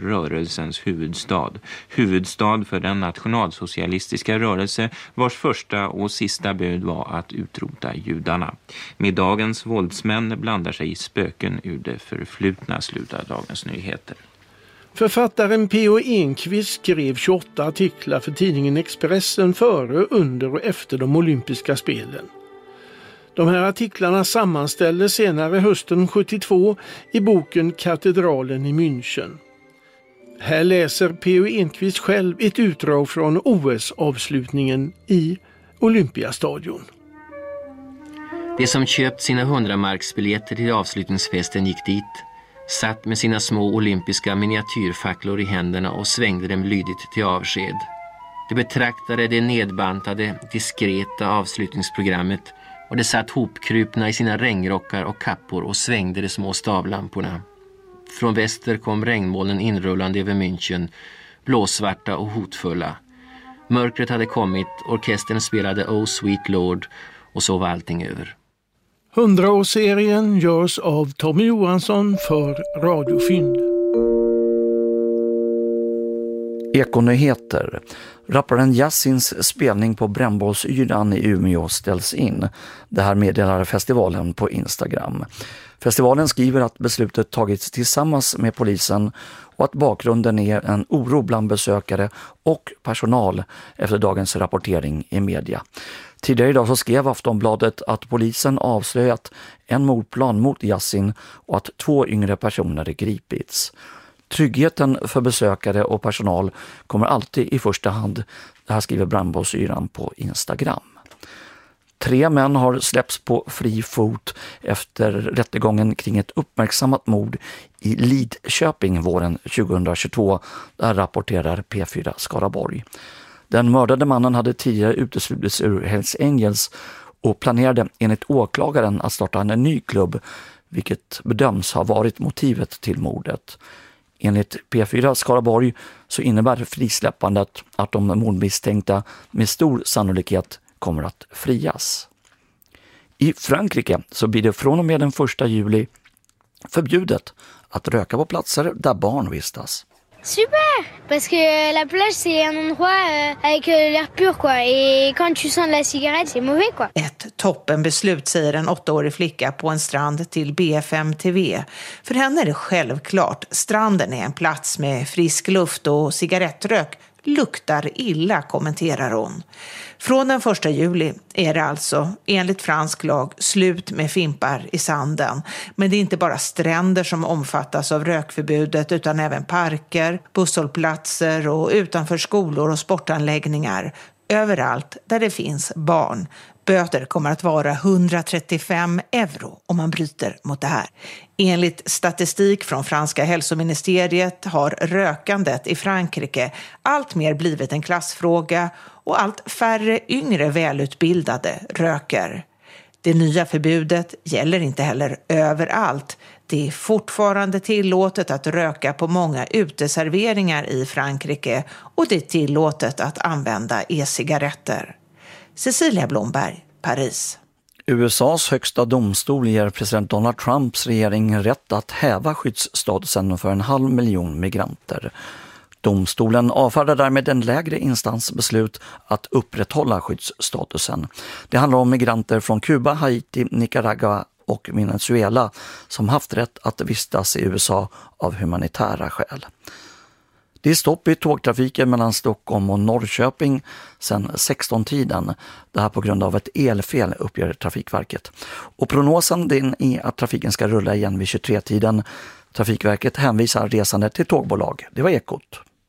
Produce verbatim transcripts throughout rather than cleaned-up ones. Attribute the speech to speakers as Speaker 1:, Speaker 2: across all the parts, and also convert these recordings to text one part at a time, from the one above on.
Speaker 1: rörelsens huvudstad. Huvudstad för den nationalsocialistiska rörelse vars första och sista bud var att utrota judarna. Med dagens våldsmän blandar sig spöken ur det förflutna, slutar Dagens Nyheter.
Speaker 2: Författaren P O Enquist skrev tjugoåtta artiklar för tidningen Expressen före, under och efter de olympiska spelen. De här artiklarna sammanställdes senare hösten sjuttiotvå i boken Katedralen i München. Här läser P O Enquist själv ett utdrag från O S-avslutningen i Olympiastadion.
Speaker 3: De som köpt sina hundramarksbiljetter till avslutningsfesten gick dit, satt med sina små olympiska miniatyrfacklor i händerna och svängde dem lydigt till avsked. De betraktade det nedbantade, diskreta avslutningsprogrammet och de satt hopkrupna i sina regnrockar och kappor och svängde de små stavlamporna. Från väster kom regnmolnen inrullande över München, blåsvarta och hotfulla. Mörkret hade kommit, orkestern spelade Oh Sweet Lord och så var allting över.
Speaker 2: Hundraårsserien görs av Tommy Johansson för Radiofynd.
Speaker 4: Ekonyheter. Rapparen Yassins spelning på Brännbollsyran i Umeå ställs in. Det här meddelar festivalen på Instagram. Festivalen skriver att beslutet tagits tillsammans med polisen och att bakgrunden är en oro bland besökare och personal efter dagens rapportering i media. Tidigare idag så skrev Aftonbladet att polisen avslöjat en mordplan mot Yassin och att två yngre personer gripits. Tryggheten för besökare och personal kommer alltid i första hand. Det här skriver Brännbollsyran på Instagram. Tre män har släppts på fri fot efter rättegången kring ett uppmärksammat mord i Lidköping våren tjugohundratjugotvå. Där rapporterar P fyra Skaraborg. Den mördade mannen hade tidigare uteslutits ur Hells Angels och planerade enligt åklagaren att starta en ny klubb, vilket bedöms ha varit motivet till mordet. Enligt P fyra Skaraborg så innebär frisläppandet att de mordmisstänkta med stor sannolikhet kommer att frias. I Frankrike så blir det från och med den första juli förbjudet att röka på platser där barn vistas.
Speaker 5: Super, parce que la plage c'est un endroit euh, avec l'air pur quoi, et quand tu sens de la cigarette c'est mauvais quoi.
Speaker 6: Ett toppenbeslut, säger en åttaårig flicka på en strand till B F M T V. För henne är det självklart, stranden är en plats med frisk luft och cigarettrök luktar illa, kommenterar hon. Från den första juli är det alltså enligt fransk lag slut med fimpar i sanden. Men det är inte bara stränder som omfattas av rökförbudet utan även parker, busshållplatser och utanför skolor och sportanläggningar. Överallt där det finns barn. Böter kommer att vara hundratrettiofem euro om man bryter mot det här. Enligt statistik från franska hälsoministeriet har rökandet i Frankrike allt mer blivit en klassfråga och allt färre yngre välutbildade röker. Det nya förbudet gäller inte heller överallt. Det är fortfarande tillåtet att röka på många uteserveringar i Frankrike och det är tillåtet att använda e-cigaretter. Cecilia Blomberg, Paris.
Speaker 4: U S A:s högsta domstol ger president Donald Trumps regering rätt att häva skyddsstatusen för en halv miljon migranter. Domstolen avfärdar därmed en lägre instans beslut att upprätthålla skyddsstatusen. Det handlar om migranter från Kuba, Haiti, Nicaragua och Venezuela som haft rätt att vistas i U S A av humanitära skäl. Det är stopp i tågtrafiken mellan Stockholm och Norrköping sedan sexton-tiden. Det här på grund av ett elfel, uppger Trafikverket. Och prognosen den är att trafiken ska rulla igen vid tjugotre-tiden. Trafikverket hänvisar resande till tågbolag. Det var Ekot.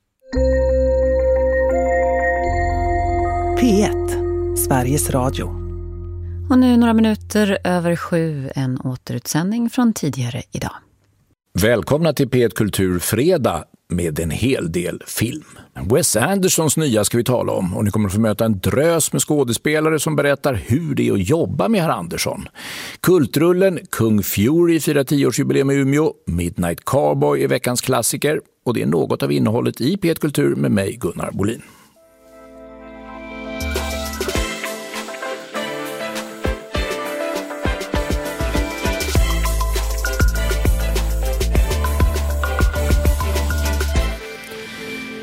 Speaker 7: P ett, Sveriges Radio.
Speaker 8: Och nu några minuter över sju, en återutsändning från tidigare idag.
Speaker 9: Välkomna till P ett Kultur fredag med en hel del film. Wes Andersons nya ska vi tala om och ni kommer att få möta en drös med skådespelare som berättar hur det är att jobba med herr Andersson. Kultrullen Kung Fury firar tioårsjubileum i Umeå, Midnight Cowboy är veckans klassiker och det är något av innehållet i P ett Kultur med mig Gunnar Bolin.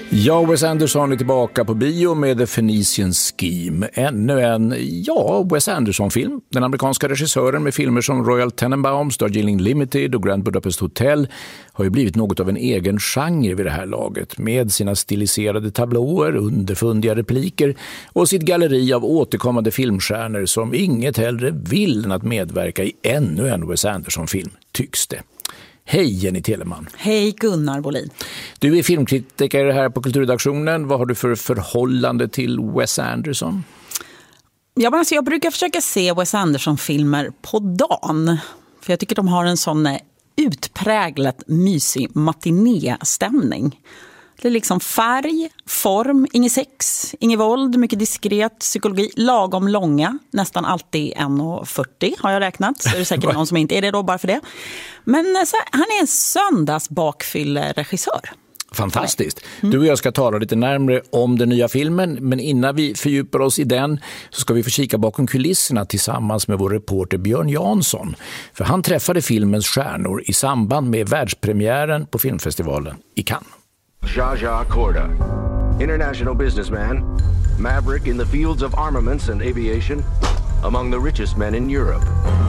Speaker 9: Ja, Wes Anderson är tillbaka på bio med The Phoenician Scheme. Ännu en, ja, Wes Anderson-film. Den amerikanska regissören med filmer som Royal Tenenbaums, Darjeeling Limited och Grand Budapest Hotel har ju blivit något av en egen genre vid det här laget. Med sina stiliserade tablåer, underfundiga repliker och sitt galleri av återkommande filmstjärnor som inget hellre vill än att medverka i ännu en Wes Anderson-film, tycks det. Hej Jenny Telemann.
Speaker 10: Hej Gunnar Bolin.
Speaker 9: Du är filmkritiker här på Kulturredaktionen. Vad har du för förhållande till Wes Anderson?
Speaker 10: Ja, men alltså jag brukar försöka se Wes Anderson-filmer på dagen. För jag tycker de har en sån utpräglat mysig matinéstämning. Det är liksom färg, form, inget sex, inget våld, mycket diskret, psykologi, lagom långa, nästan alltid en komma fyrtio har jag räknat. Så är det säkert någon som inte är det då bara för det. Men så här, han är en söndagsbakfylleregissör.
Speaker 9: Fantastiskt. Mm. Du och jag ska tala lite närmare om den nya filmen, men innan vi fördjupar oss i den så ska vi få kika bakom kulisserna tillsammans med vår reporter Björn Jansson. För han träffade filmens stjärnor i samband med världspremiären på filmfestivalen i Cannes.
Speaker 11: Zsa Korda, international businessman, maverick in the fields of armaments and aviation, among the richest men in Europe.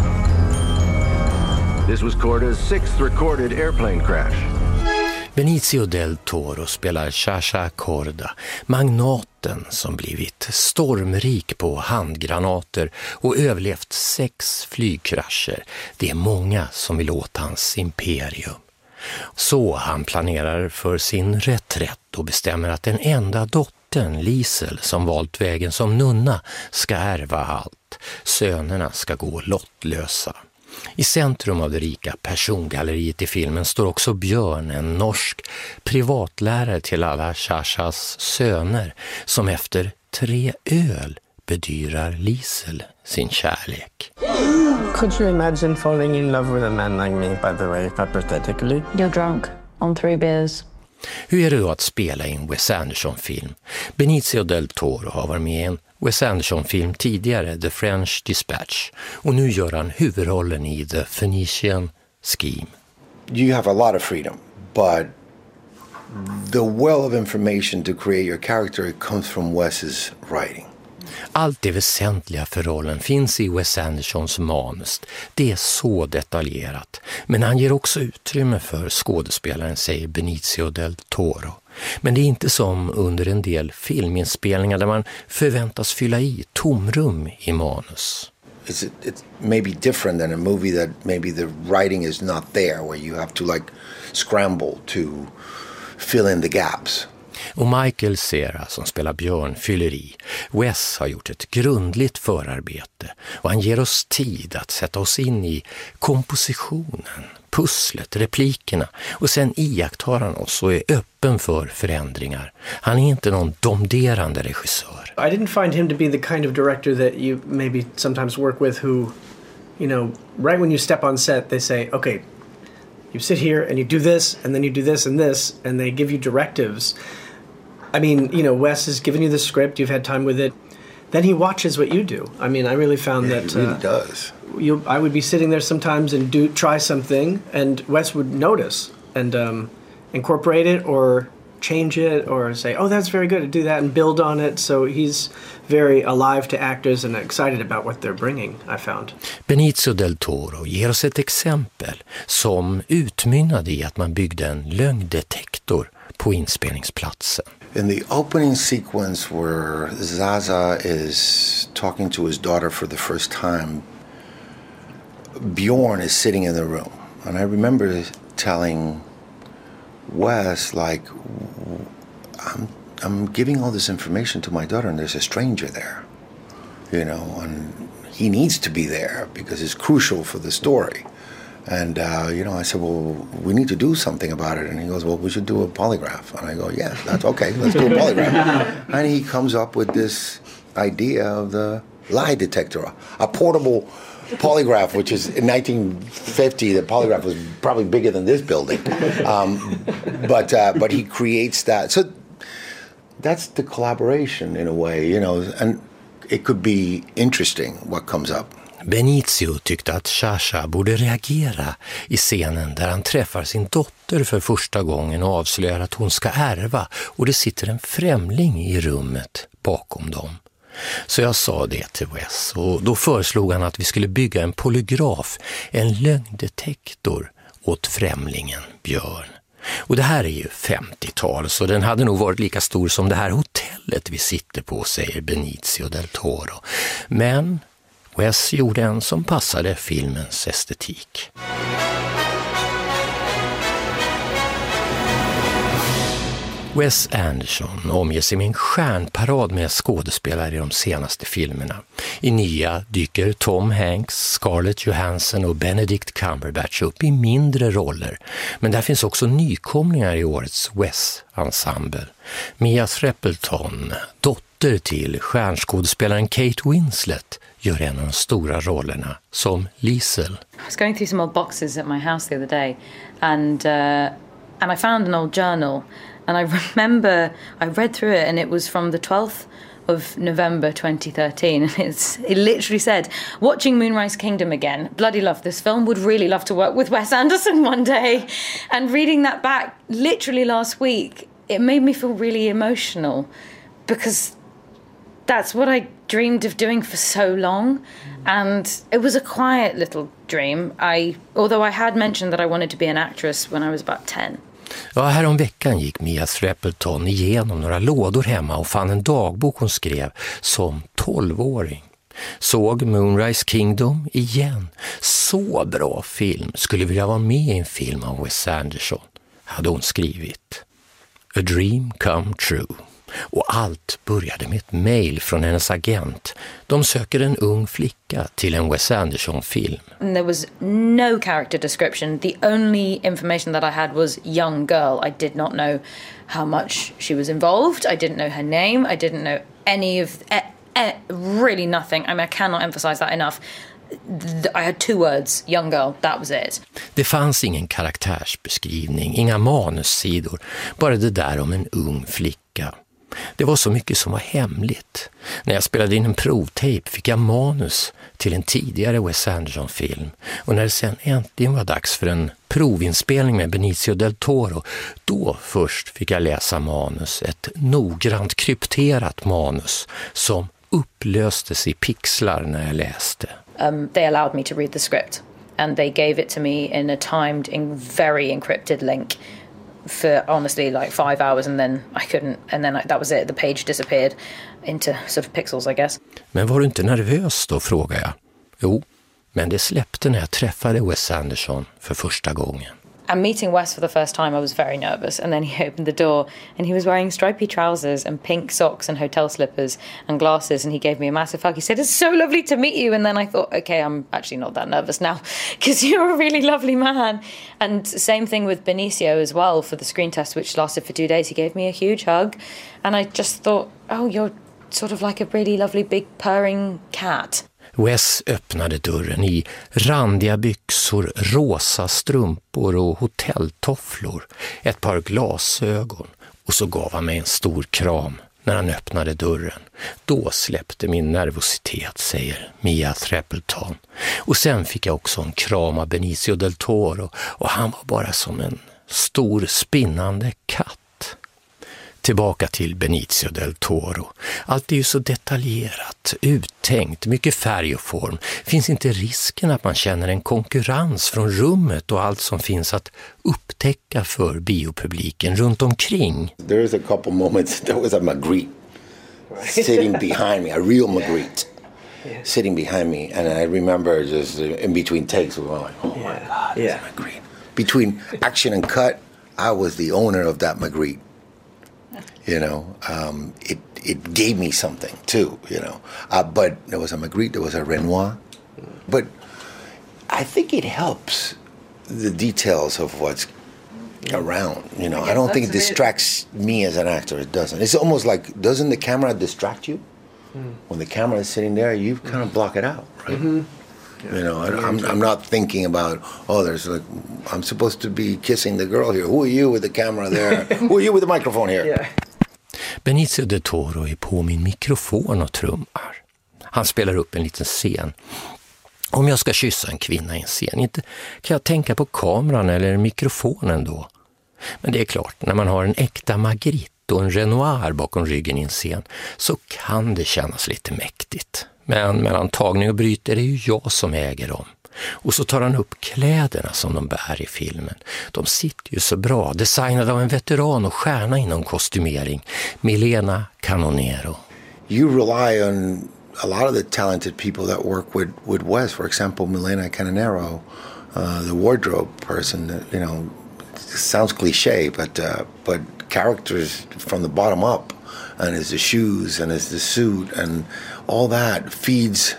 Speaker 11: This was Korda's sixth recorded airplane crash.
Speaker 12: Benicio del Toro spelar Zsa Korda, magnaten som blivit stormrik på handgranater och överlevt sex flygkrascher. Det är många som vill åt hans imperium. Så han planerar för sin reträtt och bestämmer att den enda dottern, Liesel, som valt vägen som nunna, ska ärva allt. Sönerna ska gå lottlösa. I centrum av det rika persongalleriet i filmen står också Björn, en norsk privatlärare till alla Zsas söner, som efter tre öl bedyrar Liesel sin kärlek.
Speaker 13: Could you imagine falling in love with a man like me, by the way, hypothetically?
Speaker 14: You're drunk on three beers.
Speaker 12: Hur är det då att spela i en Wes Anderson-film? Benicio del Toro har varit med i en Wes Anderson-film tidigare, The French Dispatch, och nu gör han huvudrollen i The Phoenician Scheme.
Speaker 15: You have a lot of freedom, but the well of information to create your character comes from Wes's writing.
Speaker 12: Allt det väsentliga för rollen finns i Wes Andersons manus. Det är så detaljerat. Men han ger också utrymme för skådespelaren, säger Benicio del Toro. Men det är inte som under en del filminspelningar där man förväntas fylla i tomrum i manus.
Speaker 15: It's, it's maybe different than a movie that maybe the writing is not there, where you have to like scramble to fill in the gaps.
Speaker 12: Och Michael Cera, som spelar Björn, fyller i. Wes har gjort ett grundligt förarbete och han ger oss tid att sätta oss in i kompositionen, pusslet, replikerna, och sen iakttar han oss och är öppen för förändringar. Han är inte någon domderande regissör.
Speaker 16: I didn't find him to be the kind of director that you maybe sometimes work with who, you know, right when you step on set they say, okay, you sit here and you do this and then you do this and this, and they give you directives. I mean, you know, Wes has given you the script, you've had time with it. Then he watches what you do. I mean, I really found
Speaker 15: yeah,
Speaker 16: that...
Speaker 15: he really
Speaker 16: uh,
Speaker 15: does.
Speaker 16: You, I would be sitting there sometimes and do try something, and Wes would notice and um, incorporate it or change it or say, oh, that's very good, to do that and build on it. So he's very alive to actors and excited about what they're bringing, I found.
Speaker 12: Benicio del Toro ger oss ett exempel som utmynnade i att man byggde en lögndetektor på inspelningsplatsen.
Speaker 15: In the opening sequence where Zaza is talking to his daughter for the first time, Bjorn is sitting in the room. And I remember telling Wes, like, I'm, I'm giving all this information to my daughter and there's a stranger there, you know, and he needs to be there because it's crucial for the story. And, uh, you know, I said, well, we need to do something about it. And he goes, well, we should do a polygraph. And I go, yeah, that's okay. Let's do a polygraph. And he comes up with this idea of the lie detector, a portable polygraph, which is in nineteen fifty, the polygraph was probably bigger than this building. Um, but, uh, but he creates that. So that's the collaboration in a way, you know, and it could be interesting what comes up.
Speaker 12: Benicio tyckte att Chacha borde reagera i scenen där han träffar sin dotter för första gången och avslöjar att hon ska ärva och det sitter en främling i rummet bakom dem. Så jag sa det till Wes och då föreslog han att vi skulle bygga en polygraf, en lögndetektor åt främlingen Björn. Och det här är ju femtiotal så den hade nog varit lika stor som det här hotellet vi sitter på, säger Benicio del Toro. Men Wes gjorde en som passade filmens estetik. Wes Anderson omger sig med en stjärnparad med skådespelare i de senaste filmerna. I nya dyker Tom Hanks, Scarlett Johansson och Benedict Cumberbatch upp i mindre roller. Men där finns också nykomlingar i årets Wes-ensemble. Mia Threppleton, dotter till stjärnskådespelaren Kate Winslet, gör en av de stora rollerna som Liesel.
Speaker 14: I was going through some old boxes at my house the other day and, uh, and I found an old journal. And I remember I read through it and it was from the twelfth of November twenty thirteen. And it's, it literally said, watching Moonrise Kingdom again, bloody love this film, would really love to work with Wes Anderson one day. And reading that back literally last week, it made me feel really emotional because that's what I dreamed of doing for so long. And it was a quiet little dream. I, although I had mentioned that I wanted to be an actress when I was about ten.
Speaker 12: Ja, här om veckan gick Mia Threppleton igenom några lådor hemma och fann en dagbok hon skrev som tolvåring. Såg Moonrise Kingdom igen. Så bra film. Skulle vilja vara med i en film av Wes Anderson, hade hon skrivit. A dream come true. Och allt började med ett mejl från hennes agent. De söker en ung flicka till en Wes Anderson-film.
Speaker 14: There was no character description. The only information that I had was young girl. I did not know how much she was involved. I didn't know her name. I didn't know any of... Eh, eh, really nothing. I mean, I cannot emphasize that enough. I had two words, young girl, that was it.
Speaker 12: Det fanns ingen karaktärsbeskrivning, inga manussidor. Bara det där om en ung flicka. Det var så mycket som var hemligt. När jag spelade in en provtape fick jag manus till en tidigare Wes Anderson-film. Och när det sen äntligen var dags för en provinspelning med Benicio del Toro, då först fick jag läsa manus. Ett noggrant krypterat manus som upplöstes i pixlar när jag läste.
Speaker 14: Um, they allowed me to read the script and they gave it to me in a timed, in very encrypted link. For honestly like five hours and then I couldn't and then I, that was it, the page disappeared into sort of pixels I guess.
Speaker 12: Men var du inte nervös då, frågar jag. Jo, men det släppte när jag träffade Wes Anderson för första gången.
Speaker 14: And meeting Wes for the first time I was very nervous and then he opened the door and he was wearing stripy trousers and pink socks and hotel slippers and glasses and he gave me a massive hug. He said, it's so lovely to meet you. And then I thought, okay, I'm actually not that nervous now because you're a really lovely man. And same thing with Benicio as well for the screen test, which lasted for two days. He gave me a huge hug and I just thought, oh, you're sort of like a really lovely big purring cat.
Speaker 12: Wes öppnade dörren i randiga byxor, rosa strumpor och hotelltofflor, ett par glasögon och så gav han mig en stor kram när han öppnade dörren. Då släppte min nervositet, säger Mia Threppleton. Och sen fick jag också en kram av Benicio del Toro och han var bara som en stor spinnande katt. Tillbaka till Benicio del Toro. Allt är ju så detaljerat, uttänkt, mycket färg och form. Finns inte risken att man känner en konkurrens från rummet och allt som finns att upptäcka för biopubliken runt omkring?
Speaker 15: There is a couple moments, there was a Magritte sitting behind me, a real Magritte sitting behind me, and I remember just in between takes we were like, oh my God, it's a Magritte. Between action and cut, I was the owner of that Magritte. You know, um, it it gave me something too, you know. Uh, but there was a Magritte, there was a Renoir. But I think it helps the details of what's around, you know. I, I don't think it distracts me as an actor, it doesn't. It's almost like, doesn't the camera distract you? Mm. When the camera is sitting there, you kind of block it out, right? Mm-hmm. Yeah. You know, I, I'm, I'm not thinking about, oh, there's like, I'm supposed to be kissing the girl here. Who are you with the camera there? Who are you with the microphone here? Yeah.
Speaker 12: Benicio del Toro är på min mikrofon och trummar. Han spelar upp en liten scen. Om jag ska kyssa en kvinna i en scen, inte kan jag tänka på kameran eller mikrofonen då. Men det är klart, när man har en äkta Magritte och en Renoir bakom ryggen i en scen så kan det kännas lite mäktigt. Men mellan tagning och bryt är det ju jag som äger dem. Och så tar han upp kläderna som de bär i filmen. De sitter ju så bra, designade av en veteran och stjärna inom kostymering, Milena Canonero.
Speaker 15: You rely on a lot of the talented people that work with, with Wes. For example, Milena Canonero, uh, the wardrobe person, you know, sounds cliche, but uh, but characters from the bottom up, and it's the shoes and it's the suit and all that feeds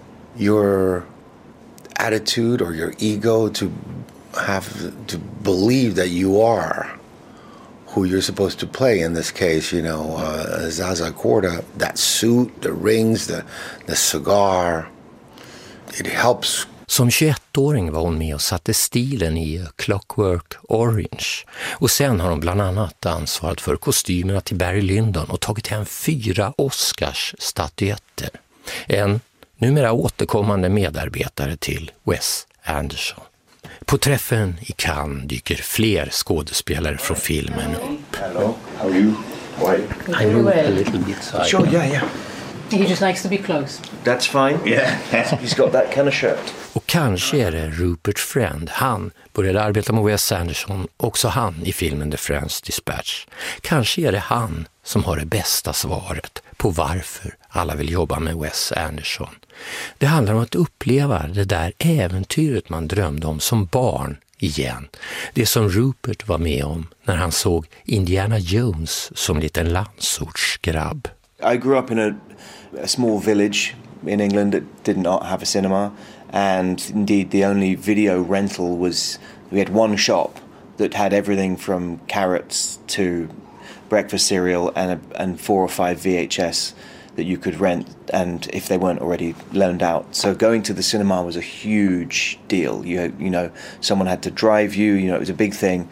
Speaker 15: your attitude or your ego to have to believe that you are who you're supposed to play. In this case, you know, uh, Zaza Korda, that suit, the rings, the the cigar, it helps.
Speaker 12: Som tjugoettåring var hon med och satte stilen i Clockwork Orange. Och sen har hon bland annat ansvarat för kostymerna till Barry Lyndon och tagit hem fyra Oscars-statyetter. En numera återkommande medarbetare till Wes Anderson. På träffen i Cannes dyker fler skådespelare från filmen upp.
Speaker 15: Hello, how are you? Why?
Speaker 12: I move a little bit side.
Speaker 15: Sure, yeah, yeah.
Speaker 14: He just likes to be close.
Speaker 15: That's fine. Yeah, he's got that kind of shirt.
Speaker 12: Och kanske är det Rupert Friend. Han började arbeta med Wes Anderson, också han i filmen The French Dispatch. Kanske är det han som har det bästa svaret på varför alla vill jobba med Wes Anderson. Det handlar om att uppleva det där äventyret man drömde om som barn igen. Det som Rupert var med om när han såg Indiana Jones som liten landsortsgrabb.
Speaker 17: I grew up in a, a small village in England that did not have a cinema, and indeed the only video rental was, we had one shop that had everything from carrots to breakfast cereal and a, and four or five V H S that you could rent, and if they weren't already loaned out. So going to the cinema was a huge deal. You you know, someone had to drive you, you know, it was a big thing.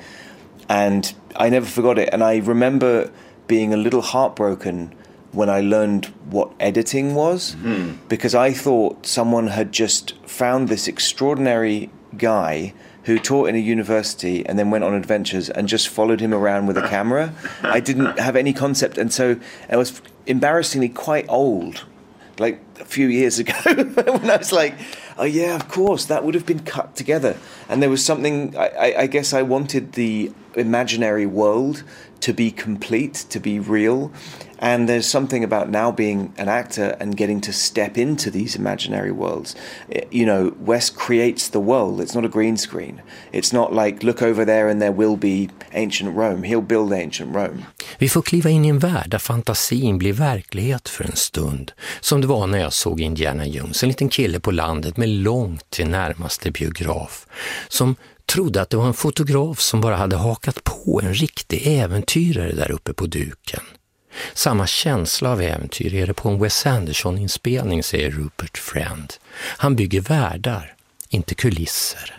Speaker 17: And I never forgot it. And I remember being a little heartbroken when I learned what editing was, mm. because I thought someone had just found this extraordinary guy who taught in a university and then went on adventures and just followed him around with a camera. I didn't have any concept, and so I was embarrassingly quite old, like a few years ago, when I was like, oh yeah, of course, that would have been cut together. And there was something, I, I, I guess I wanted the imaginary world to be complete, to be real. And there's something about now being an actor and getting to step into these imaginary worlds. You know, Wes creates the world. It's not a green screen. It's not like, look over there and there will be ancient Rome. He'll build ancient Rome.
Speaker 12: Vi får kliva in i en värld där fantasin blir verklighet för en stund. Som det var när jag såg Indiana Jones. En liten kille på landet med långt till närmaste biograf. Som trodde att det var en fotograf som bara hade hakat på en riktig äventyrare där uppe på duken. Samma känsla av äventyr är det på en Wes Anderson-inspelning, säger Rupert Friend. Han bygger världar, inte kulisser.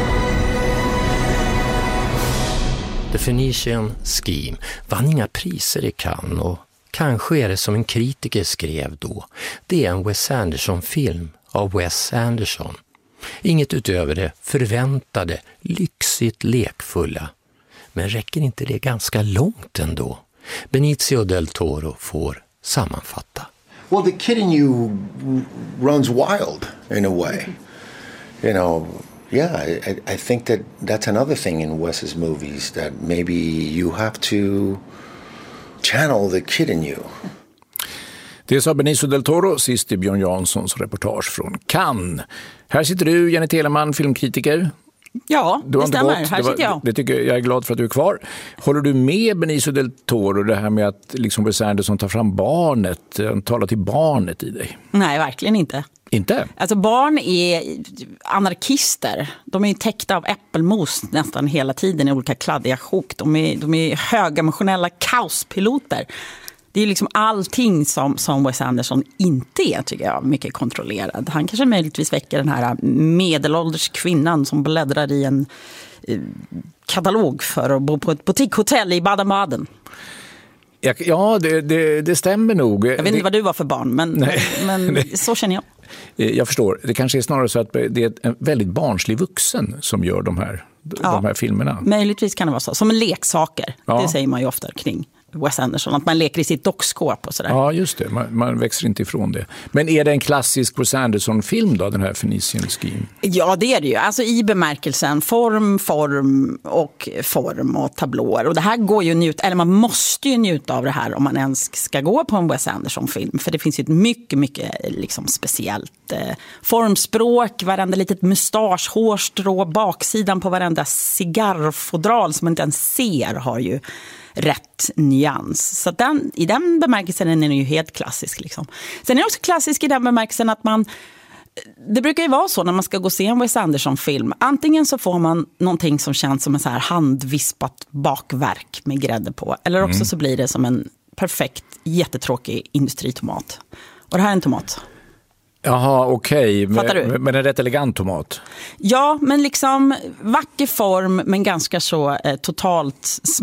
Speaker 12: The Phoenician Scheme vann inga priser i Cannes, och kanske är det som en kritiker skrev då. Det är en Wes Anderson-film av Wes Anderson. Inget utöver det förväntade, lyxigt lekfulla. Men räcker inte det ganska långt ändå? Benicio del Toro får sammanfatta.
Speaker 15: Well, the kid in you runs wild in a way. You know, yeah, I, I think that that's another thing in Wes's movies, that maybe you have to channel the kid in you.
Speaker 9: Det sa Benicio del Toro sist i Björn Janssons reportage från Cannes. Här sitter du, Jenny Telemann, filmkritiker.
Speaker 10: Ja, det stämmer. Gått. Här sitter jag.
Speaker 9: Det tycker jag, jag är glad för att du är kvar. Håller du med Benicio del Toro, det här med att liksom Wes Anderson tar fram barnet, talar till barnet i dig?
Speaker 10: Nej, verkligen inte.
Speaker 9: Inte?
Speaker 10: Alltså barn är anarkister. De är täckta av äppelmos nästan hela tiden i olika kladdiga sjok. De är, de är högemotionella kaospiloter. Det är liksom allting som, som Wes Anderson inte är, tycker jag, mycket kontrollerad. Han kanske möjligtvis väcker den här medelålders kvinnan som bläddrar i en eh, katalog för att bo på ett boutiquehotell i Baden-Baden.
Speaker 9: Ja, det, det, det stämmer nog.
Speaker 10: Jag vet inte
Speaker 9: det...
Speaker 10: vad du var för barn, men,
Speaker 9: Nej.
Speaker 10: men så känner jag.
Speaker 9: Jag förstår. Det kanske är snarare så att det är en väldigt barnslig vuxen som gör de här,
Speaker 10: ja,
Speaker 9: de här filmerna.
Speaker 10: Möjligtvis kan det vara så. Som leksaker,
Speaker 9: ja.
Speaker 10: Det säger man ju ofta kring Wes Anderson, att man leker i sitt dockskåp och sådär.
Speaker 9: Ja, just det. Man, man växer inte ifrån det. Men är det en klassisk Wes Anderson-film då, den här Phoenician Scheme?
Speaker 10: Ja, det är det ju. Alltså i bemärkelsen form, form och form och tablåer. Och det här går ju njut, eller man måste ju njuta av det här om man ens ska gå på en Wes Anderson-film. För det finns ju ett mycket, mycket liksom speciellt eh, formspråk, varenda litet mustasch, hårstrå, baksidan på varenda cigarrfodral som man inte ens ser har ju rätt nyans. Så den, i den bemärkelsen är den ju helt klassisk. Liksom. Sen är det också klassisk i den bemärkelsen att man, det brukar ju vara så när man ska gå och se en Wes Anderson-film. Antingen så får man någonting som känns som en så här handvispat bakverk med grädde på. Eller också mm. så blir det som en perfekt, jättetråkig industritomat. Och det här är en tomat.
Speaker 9: Jaha, okej.
Speaker 10: Fattar du?
Speaker 9: Men, men en rätt elegant tomat.
Speaker 10: Ja, men liksom vacker form men ganska så eh, totalt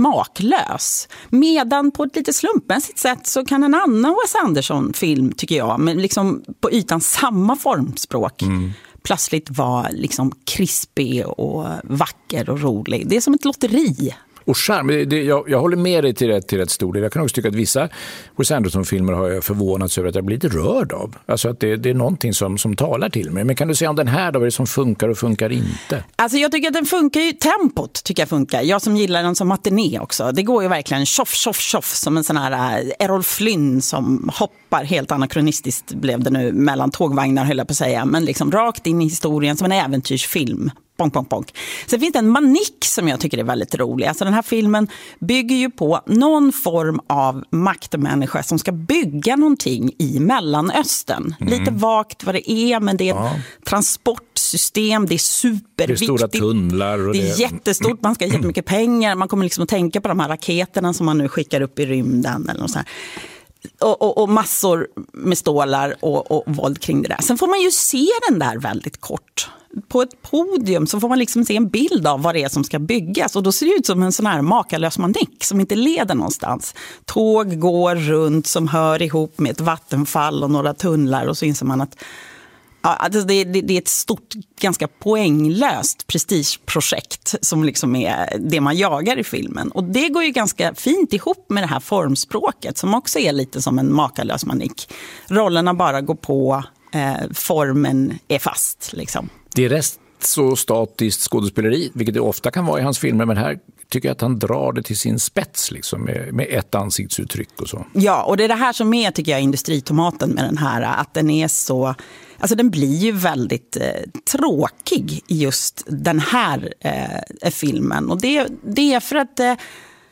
Speaker 10: smaklös. Medan på ett lite slumpmässigt sätt så kan en annan Wes Anderson-film, tycker jag, men liksom på ytan samma formspråk mm. plötsligt vara liksom krispig och vacker och rolig. Det är som ett lotteri.
Speaker 9: Och charm, det, det, jag, jag håller med dig till rätt, till rätt stor del. Jag kan också tycka att vissa Wes Anderson-filmer har jag förvånats över att jag blir lite rörd av. Alltså att det, det är någonting som, som talar till mig. Men kan du säga om den här då, vad är det som funkar och funkar inte?
Speaker 10: Alltså jag tycker att den funkar ju, tempot tycker jag funkar. Jag som gillar den som matiné också. Det går ju verkligen tjoff, tjoff, tjoff som en sån här Errol Flynn som hoppar helt anakronistiskt blev det nu mellan tågvagnar höll jag på att säga. Men liksom rakt in i historien som en äventyrsfilm. Bonk, bonk, bonk. Sen finns det en manik som jag tycker är väldigt rolig. Alltså den här filmen bygger ju på någon form av maktmänniska som ska bygga någonting i Mellanöstern. Mm. Lite vagt vad det är, men det är ja. ett transportsystem, det är superviktigt.
Speaker 9: Det är stora tunnlar. Och
Speaker 10: det är det... jättestort, man ska ha jättemycket pengar. Man kommer liksom att tänka på de här raketerna som man nu skickar upp i rymden eller något sånt här. Och, och, och massor med stålar och, och våld kring det där. Sen får man ju se den där väldigt kort. På ett podium så får man liksom se en bild av vad det är som ska byggas. Och då ser det ut som en sån här makalös manik som inte leder någonstans. Tåg går runt som hör ihop med ett vattenfall och några tunnlar. Och så inser man att ja, alltså det, det, det är ett stort, ganska poänglöst prestigeprojekt som liksom är det man jagar i filmen. Och det går ju ganska fint ihop med det här formspråket som också är lite som en makalös manik. Rollerna bara går på, eh, formen är fast liksom.
Speaker 9: Det är rätt så statiskt skådespeleri, vilket det ofta kan vara i hans filmer, men här tycker jag att han drar det till sin spets liksom, med, med ett ansiktsuttryck och så.
Speaker 10: Ja, och det är det här som är, tycker jag, industritomaten med den här, att den är så, alltså den blir ju väldigt eh, tråkig i just den här eh, filmen. Och det, det är för att eh,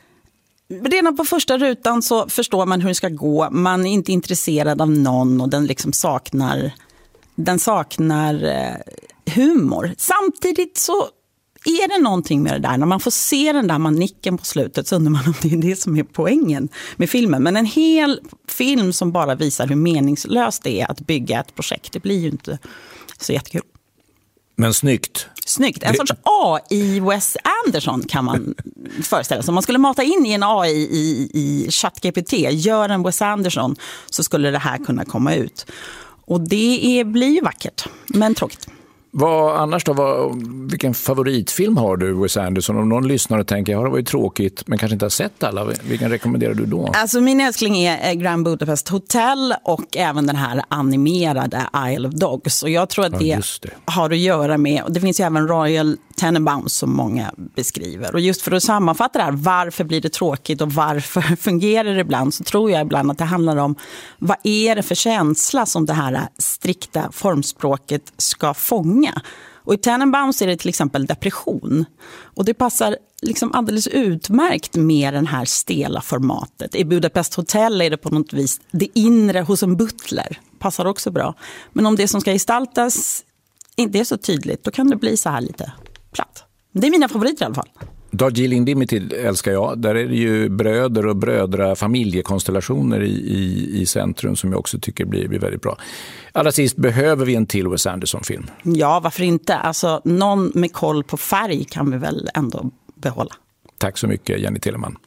Speaker 10: redan på första rutan så förstår man hur det ska gå, man är inte intresserad av någon och den liksom saknar den saknar eh, humor. Samtidigt så är det någonting med det där. När man får se den där manicken på slutet så undrar man om det är det som är poängen med filmen. Men en hel film som bara visar hur meningslöst det är att bygga ett projekt, det blir ju inte så jättekul.
Speaker 9: Men snyggt.
Speaker 10: Snyggt. En sorts A I Wes Anderson kan man föreställa sig. Om man skulle mata in i en A I i, i ChatGPT, gör en Wes Anderson, så skulle det här kunna komma ut. Och det är, blir ju vackert, men tråkigt.
Speaker 9: Vad annars då? Vad, vilken favoritfilm har du, Wes Anderson? Om någon lyssnar och tänker, ja, det var ju tråkigt, men kanske inte har sett alla. Vilken rekommenderar du då?
Speaker 10: Alltså min älskling är Grand Budapest Hotel och även den här animerade Isle of Dogs. Och jag tror att
Speaker 9: ja,
Speaker 10: det,
Speaker 9: det
Speaker 10: har att göra med, och det finns ju även Royal Tenenbaums som många beskriver. Och just för att sammanfatta det här, varför blir det tråkigt och varför fungerar det ibland, så tror jag ibland att det handlar om vad är det för känsla som det här strikta formspråket ska fånga. Och i Tenenbaums är det till exempel depression. Och det passar liksom alldeles utmärkt med den här stela formatet. I Budapest Hotel är det på något vis det inre hos en butler. Passar också bra. Men om det som ska gestaltas inte är så tydligt, då kan det bli så här lite platt. Det är mina favoriter i alla fall.
Speaker 9: Darjeeling Limited älskar jag. Där är det ju bröder och brödra familjekonstellationer i, i, i centrum som jag också tycker blir, blir väldigt bra. Allra sist, behöver vi en till Wes Anderson-film?
Speaker 10: Ja, varför inte? Alltså, någon med koll på färg kan vi väl ändå behålla.
Speaker 9: Tack så mycket, Jenny Telemann.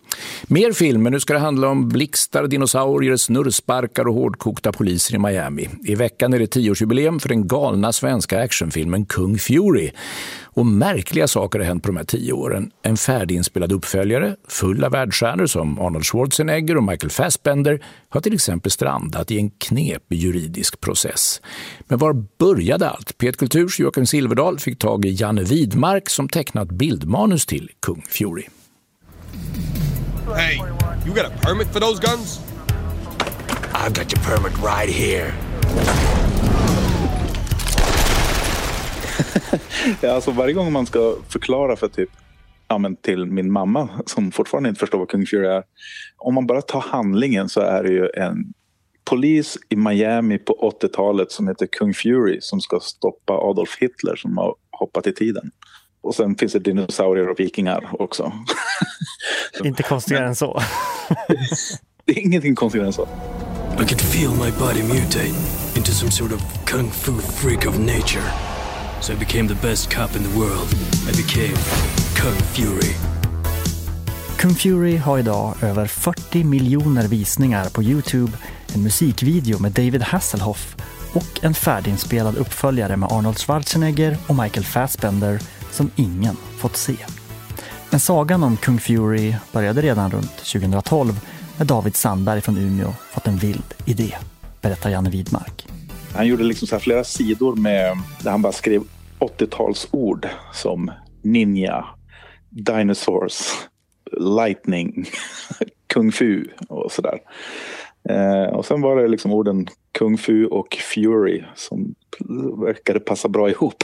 Speaker 9: Mer filmer, nu ska det handla om blixtar, dinosaurier, snurrsparkar och hårdkokta poliser i Miami. I veckan är det tioårsjubileum för den galna svenska actionfilmen Kung Fury. Och märkliga saker har hänt på de här tio åren. En färdiginspelad uppföljare, full av världsstjärnor som Arnold Schwarzenegger och Michael Fassbender, har till exempel strandat i en knepig juridisk process. Men var började allt? P ett Kulturs Joakim Silverdal fick tag i Janne Widmark som tecknat bildmanus till Kung Fury.
Speaker 18: Hey, you got a permit for those guns?
Speaker 12: I've got your permit right here.
Speaker 19: Ja, alltså varje gång man ska förklara för typ ja, men till min mamma som fortfarande inte förstår vad Kung Fury är. Om man bara tar handlingen så är det ju en polis i Miami på åttiotalet som heter Kung Fury som ska stoppa Adolf Hitler som har hoppat i tiden. Och sen finns det dinosaurier och vikingar också.
Speaker 20: Inte konstigare än så.
Speaker 19: Det är ingenting konstigare än så.
Speaker 21: I could feel my body mutate into some sort of kung fu freak of nature. So I became the best cop in the world. I became Kung Fury.
Speaker 20: Kung Fury har idag över fyrtio miljoner visningar på YouTube, en musikvideo med David Hasselhoff och en färdiginspelad uppföljare med Arnold Schwarzenegger och Michael Fassbender som ingen fått se. Men sagan om Kung Fury började redan runt tjugohundratolv när David Sandberg från Umeå fått en vild idé, berättar Janne Widmark.
Speaker 19: Han gjorde liksom så här flera sidor med där han bara skrev åttiotalsord som ninja, dinosaurs, lightning, kung fu och sådär. Eh, och sen var det liksom orden kung fu och fury som verkade passa bra ihop.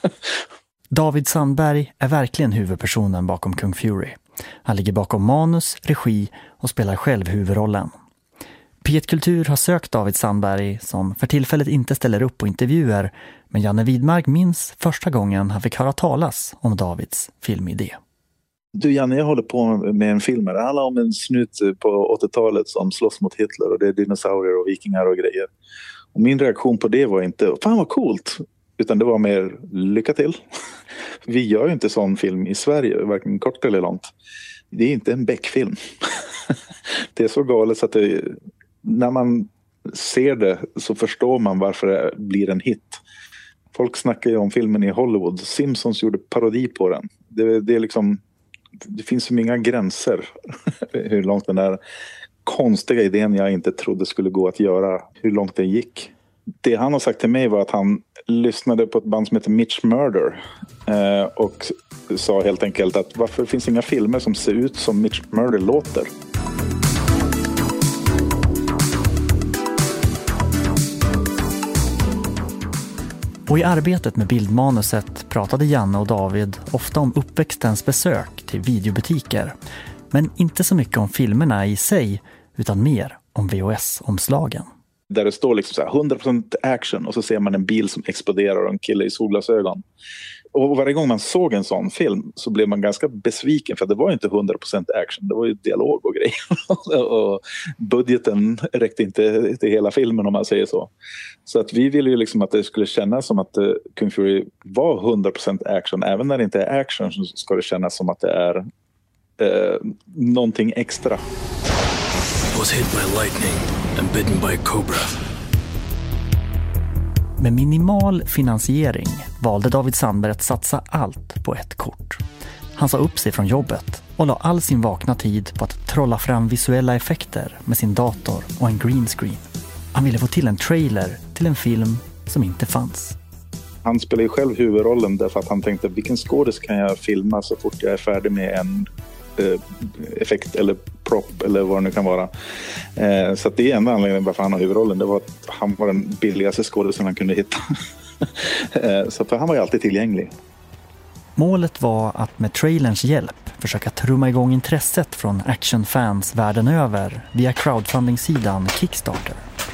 Speaker 20: David Sandberg är verkligen huvudpersonen bakom Kung Fury. Han ligger bakom manus, regi och spelar själv huvudrollen. P ett Kultur har sökt David Sandberg som för tillfället inte ställer upp på intervjuer, men Janne Widmark minns första gången han fick höra talas om Davids filmidé.
Speaker 19: Du Janne, jag håller på med en film. Det handlar om en snut på åttiotalet som slåss mot Hitler och det är dinosaurier och vikingar och grejer. Och min reaktion på det var inte, fan vad coolt, utan det var mer lycka till. Vi gör ju inte sån film i Sverige, varken kort eller långt. Det är inte en Beck-film. Det är så galet så att det, när man ser det så förstår man varför det blir en hit. Folk snackar ju om filmen i Hollywood. Simpsons gjorde parodi på den. Det, det är liksom, det finns ju inga gränser hur långt den där konstiga idén jag inte trodde skulle gå att göra, hur långt det gick. Det han har sagt till mig var att han lyssnade på ett band som heter Mitch Murder eh, och sa helt enkelt att varför finns det inga filmer som ser ut som Mitch Murder låter?
Speaker 20: Och i arbetet med bildmanuset pratade Janne och David ofta om uppväxtens besök till videobutiker. Men inte så mycket om filmerna i sig, utan mer om V H S-omslagen.
Speaker 19: Där det står liksom så här hundra procent action och så ser man en bil som exploderar och en kille i solglasögon. Och varje gång man såg en sån film så blev man ganska besviken för det var inte hundra procent action. Det var ju dialog och grejer. Och budgeten räckte inte till hela filmen om man säger så. Så att vi ville ju liksom att det skulle kännas som att Kung Fury var hundra procent action. Även när det inte är action så ska det kännas som att det är eh, någonting extra.
Speaker 21: I was hit by lightning and bitten by a cobra.
Speaker 20: Med minimal finansiering valde David Sandberg att satsa allt på ett kort. Han sa upp sig från jobbet och la all sin vakna tid på att trolla fram visuella effekter med sin dator och en green screen. Han ville få till en trailer till en film som inte fanns.
Speaker 19: Han spelar ju själv huvudrollen därför att han tänkte vilken skådis kan jag filma så fort jag är färdig med en eh, effekt eller prop eller vad det nu kan vara. Eh, så att det är enda anledningen varför han har huvudrollen. Det var att han var den billigaste skådisen han kunde hitta. eh, så för han var ju alltid tillgänglig.
Speaker 20: Målet var att med trailerns hjälp försöka trumma igång intresset från actionfans världen över via crowdfunding-sidan Kickstarter.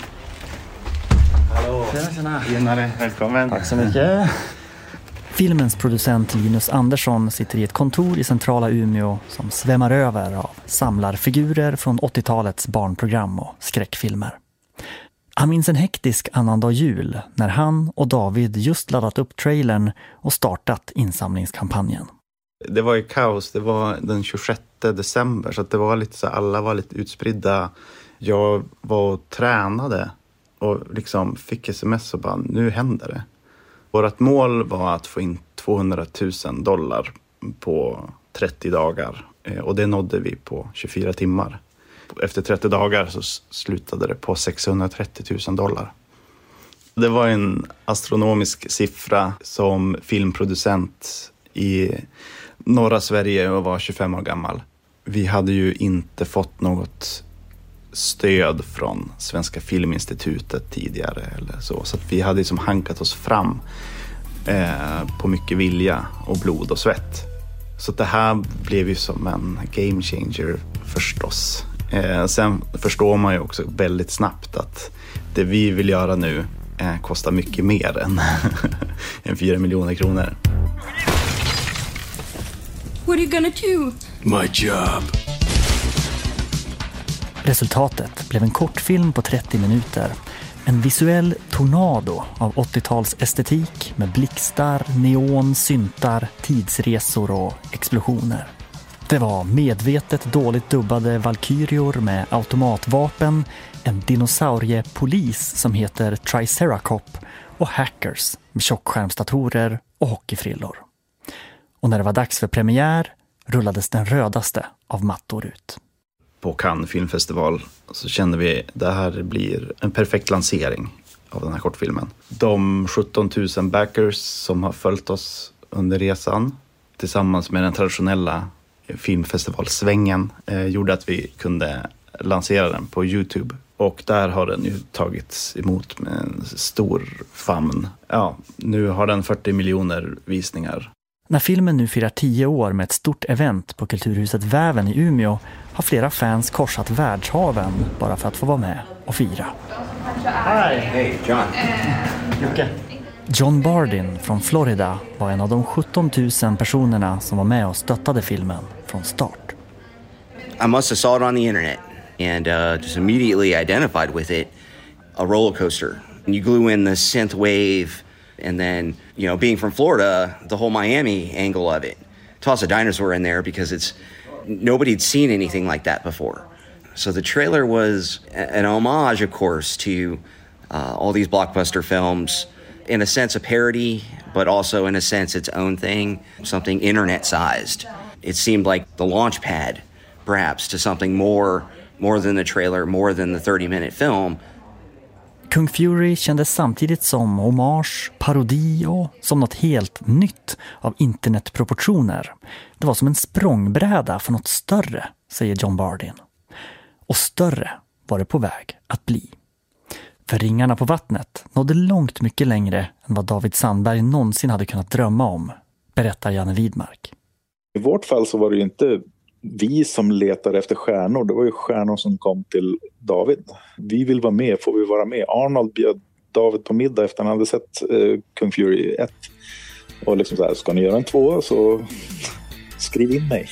Speaker 22: Hallå! Tjena, tjena! Välkommen!
Speaker 20: Tack så mycket! Filmens producent Linus Andersson sitter i ett kontor i centrala Umeå som svämmar över av samlarfigurer från åttiotalets barnprogram och skräckfilmer. Han minns en hektisk annandag jul när han och David just laddat upp trailern och startat insamlingskampanjen.
Speaker 22: Det var ju kaos. Det var den tjugosjätte december, så att det var lite så, alla var lite utspridda. Jag var och tränade och liksom fick sms och bara, nu händer det. Vårt mål var att få in tvåhundratusen dollar på trettio dagar. Och det nådde vi på tjugofyra timmar. Efter trettio dagar så slutade det på sexhundratrettiotusen dollar. Det var en astronomisk siffra som filmproducent i norra Sverige och var tjugofem år gammal. Vi hade ju inte fått något stöd från Svenska Filminstitutet tidigare eller så. Så att vi hade liksom hankat oss fram eh, på mycket vilja och blod och svett. Så det här blev ju som en game changer förstås. Eh, sen förstår man ju också väldigt snabbt att det vi vill göra nu eh, kostar mycket mer än, än fyra miljoner kronor.
Speaker 21: What are you gonna do? My job.
Speaker 20: Resultatet blev en kortfilm på trettio minuter. En visuell tornado av åttio-tals estetik med blixtar, neon, syntar, tidsresor och explosioner. Det var medvetet dåligt dubbade valkyrior med automatvapen, en dinosauriepolis som heter Triceracop och hackers med tjockskärmsdatorer och hockeyfrillor. Och när det var dags för premiär rullades den rödaste av mattor ut.
Speaker 22: På Cannes filmfestival så kände vi att det här blir en perfekt lansering av den här kortfilmen. De sjutton tusen backers som har följt oss under resan tillsammans med den traditionella filmfestivalsvängen eh, gjorde att vi kunde lansera den på YouTube. Och där har den ju tagits emot med en stor famn. Ja, nu har den fyrtio miljoner visningar.
Speaker 20: När filmen nu firar tio år med ett stort event på Kulturhuset Väven i Umeå har flera fans korsat världshaven bara för att få vara med och fira.
Speaker 22: Hi, hey John.
Speaker 20: Jocke. John Bardin från Florida var en av de sjutton tusen personerna som var med och stöttade filmen från start.
Speaker 1: I must have saw it on the internet and uh, just immediately identified with it. A roller coaster. And you glue in the synth wave. And then, you know, being from Florida, the whole Miami angle of it. Toss a dinosaur in there because it's nobody'd seen anything like that before. So the trailer was an homage, of course, to uh, all these blockbuster films. In a sense, a parody, but also in a sense, its own thing, something internet-sized. It seemed like the launch pad, perhaps, to something more, more than the trailer, more than the thirty-minute film.
Speaker 20: Kung Fury kändes samtidigt som hommage, parodi och som något helt nytt av internetproportioner. Det var som en språngbräda för något större, säger John Bardin. Och större var det på väg att bli. För Ringarna på vattnet nådde långt mycket längre än vad David Sandberg någonsin hade kunnat drömma om, berättar Janne Widmark.
Speaker 19: I vårt fall så var det ju inte vi som letade efter stjärnor, det var ju stjärnor som kom till David. Vi vill vara med, får vi vara med? Arnold bjöd David på middag efter han hade sett eh, Kung Fury ett. Och liksom så här, ska ni göra en två så skriv in mig.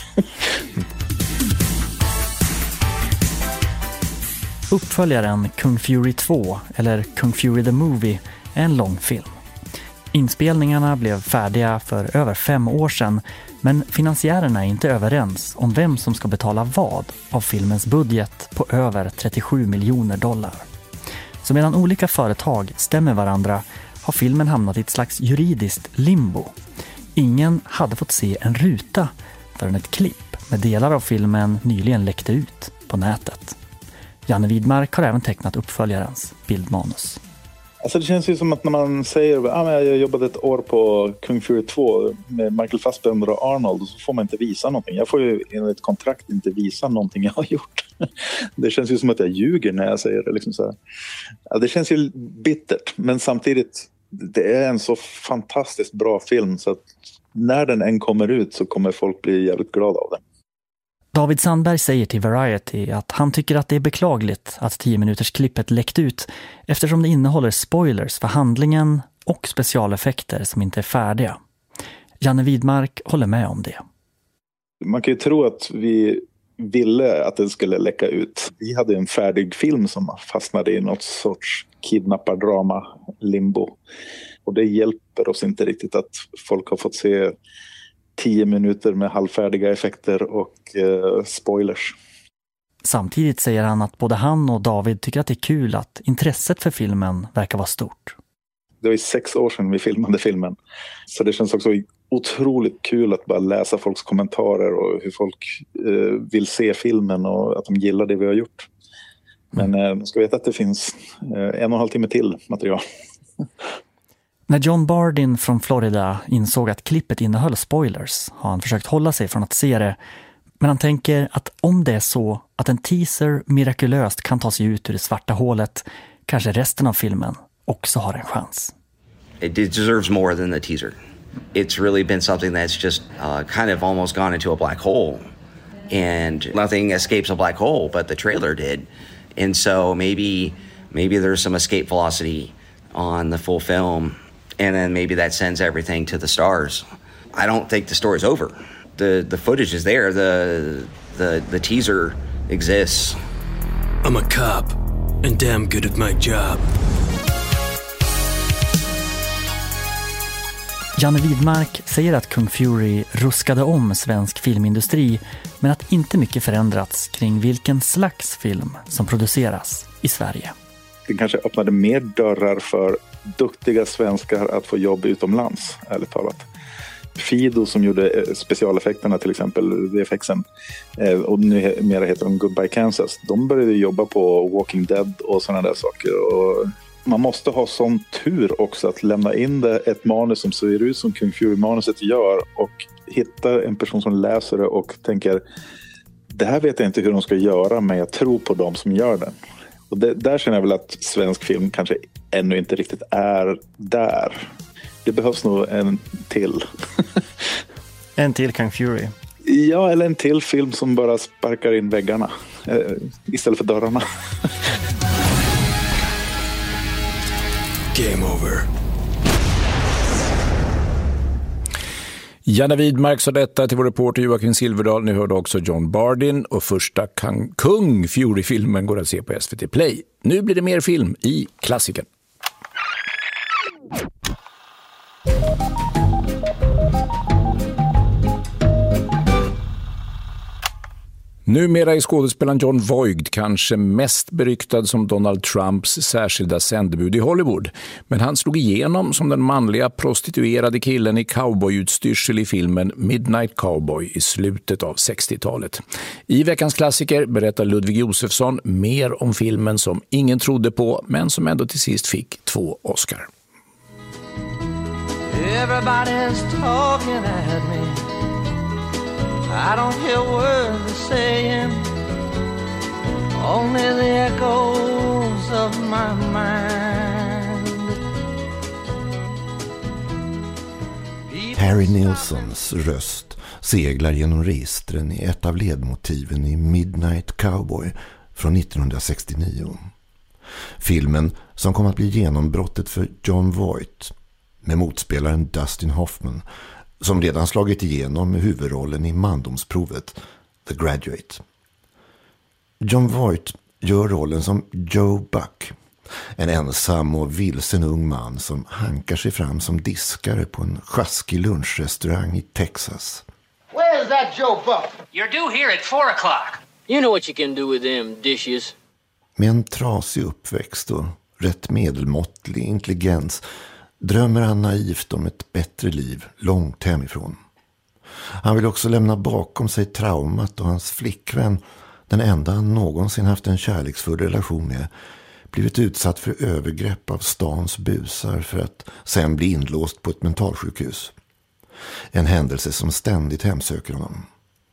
Speaker 20: Uppföljaren Kung Fury två, eller Kung Fury the Movie, är en lång film. Inspelningarna blev färdiga för över fem år sedan, men finansiärerna är inte överens om vem som ska betala vad av filmens budget på över trettiosju miljoner dollar. Så medan olika företag stämmer varandra har filmen hamnat i ett slags juridiskt limbo. Ingen hade fått se en ruta förrän ett klipp med delar av filmen nyligen läckte ut på nätet. Janne Widmark har även tecknat uppföljarens bildmanus.
Speaker 19: Alltså det känns ju som att när man säger att ah, jag jobbade ett år på Kung Fury två med Michael Fassbender och Arnold, så får man inte visa någonting. Jag får ju enligt ett kontrakt inte visa någonting jag har gjort. Det känns ju som att jag ljuger när jag säger det. Liksom så här. Ja, det känns ju bittert, men samtidigt det är en så fantastiskt bra film så att när den än kommer ut så kommer folk bli jävligt glada av den.
Speaker 20: David Sandberg säger till Variety att han tycker att det är beklagligt att tio minuters klippet läckt ut eftersom det innehåller spoilers för handlingen och specialeffekter som inte är färdiga. Janne Widmark håller med om det.
Speaker 19: Man kan ju tro att vi ville att den skulle läcka ut. Vi hade en färdig film som fastnade i något sorts kidnappardrama limbo. Och det hjälper oss inte riktigt att folk har fått se tio minuter med halvfärdiga effekter och eh, spoilers.
Speaker 20: Samtidigt säger han att både han och David tycker att det är kul att intresset för filmen verkar vara stort.
Speaker 19: Det var ju sex år sedan vi filmade filmen. Så det känns också otroligt kul att bara läsa folks kommentarer och hur folk eh, vill se filmen och att de gillar det vi har gjort. Men eh, man ska veta att det finns eh, en och en halv timme till material.
Speaker 20: När John Bardeen från Florida insåg att klippet innehöll spoilers har han försökt hålla sig från att se det. Men han tänker att om det är så att en teaser mirakulöst kan ta sig ut ur det svarta hålet, kanske resten av filmen också har en chans.
Speaker 1: It deserves more than the teaser. It's really been something that's just uh, kind of almost gone into a black hole. And nothing escapes a black hole, but the trailer did. And so maybe maybe there's some escape velocity on the full film. And then maybe that sends everything to the stars. I don't think the story's over. The the footage is there. The the the teaser exists.
Speaker 21: I'm a cop and damn good at my job.
Speaker 20: Janne Widmark säger att Kung Fury ruskade om svensk filmindustri, men att inte mycket förändrats kring vilken slags film som produceras i Sverige.
Speaker 19: Det kanske öppnade mer dörrar för duktiga svenskar att få jobb utomlands, ärligt talat. Fido som gjorde specialeffekterna, till exempel V F Xen, och nu mer heter de Goodbye Kansas. De började jobba på Walking Dead och sådana där saker. Och man måste ha sån tur också att lämna in det, ett manus som ser ut som Kung Fury-manuset gör, och hitta en person som läser det och tänker, det här vet jag inte hur de ska göra, men jag tror på dem som gör det. Och det, där känner jag väl att svensk film kanske ännu inte riktigt är där. Det behövs nog en till.
Speaker 20: En till Kung Fury.
Speaker 19: Ja, eller en till film som bara sparkar in väggarna eh, istället för dörrarna.
Speaker 21: Game over.
Speaker 9: Janne Widmark sa detta till vår reporter Joakim Silverdal. Ni hörde också John Bardeen, och första Kung, Kung Fury-filmen går att se på S V T Play. Nu blir det mer film i klassiken. Numera är skådespelaren John Voight kanske mest beryktad som Donald Trumps särskilda sändebud i Hollywood. Men han slog igenom som den manliga prostituerade killen i cowboyutstyrsel i filmen Midnight Cowboy i slutet av sextiotalet. I veckans klassiker berättar Ludvig Josefsson mer om filmen som ingen trodde på, men som ändå till sist fick två Oscar.
Speaker 2: Everybody's talking at me. I don't hear words they're saying, only the echoes of my mind.
Speaker 3: Harry Nilssons röst seglar genom registren i ett av ledmotiven i Midnight Cowboy från nittonhundrasextionio. Filmen som kom att bli genombrottet för John Voight, med motspelaren Dustin Hoffman, som redan slagit igenom med huvudrollen i mandomsprovet The Graduate. John Voight gör rollen som Joe Buck, en ensam och vilsen ung man som hankar sig fram som diskare på en sjaskig lunchrestaurang i Texas.
Speaker 23: Where's that Joe Buck? You're due here at four o'clock. You know what you can do with them dishes.
Speaker 3: Med en trasig uppväxt och rätt medelmåttlig intelligens drömmer han naivt om ett bättre liv långt hemifrån. Han vill också lämna bakom sig traumat, och hans flickvän, den enda han någonsin haft en kärleksfull relation med, blivit utsatt för övergrepp av stans busar för att sen bli inlåst på ett mentalsjukhus. En händelse som ständigt hemsöker honom.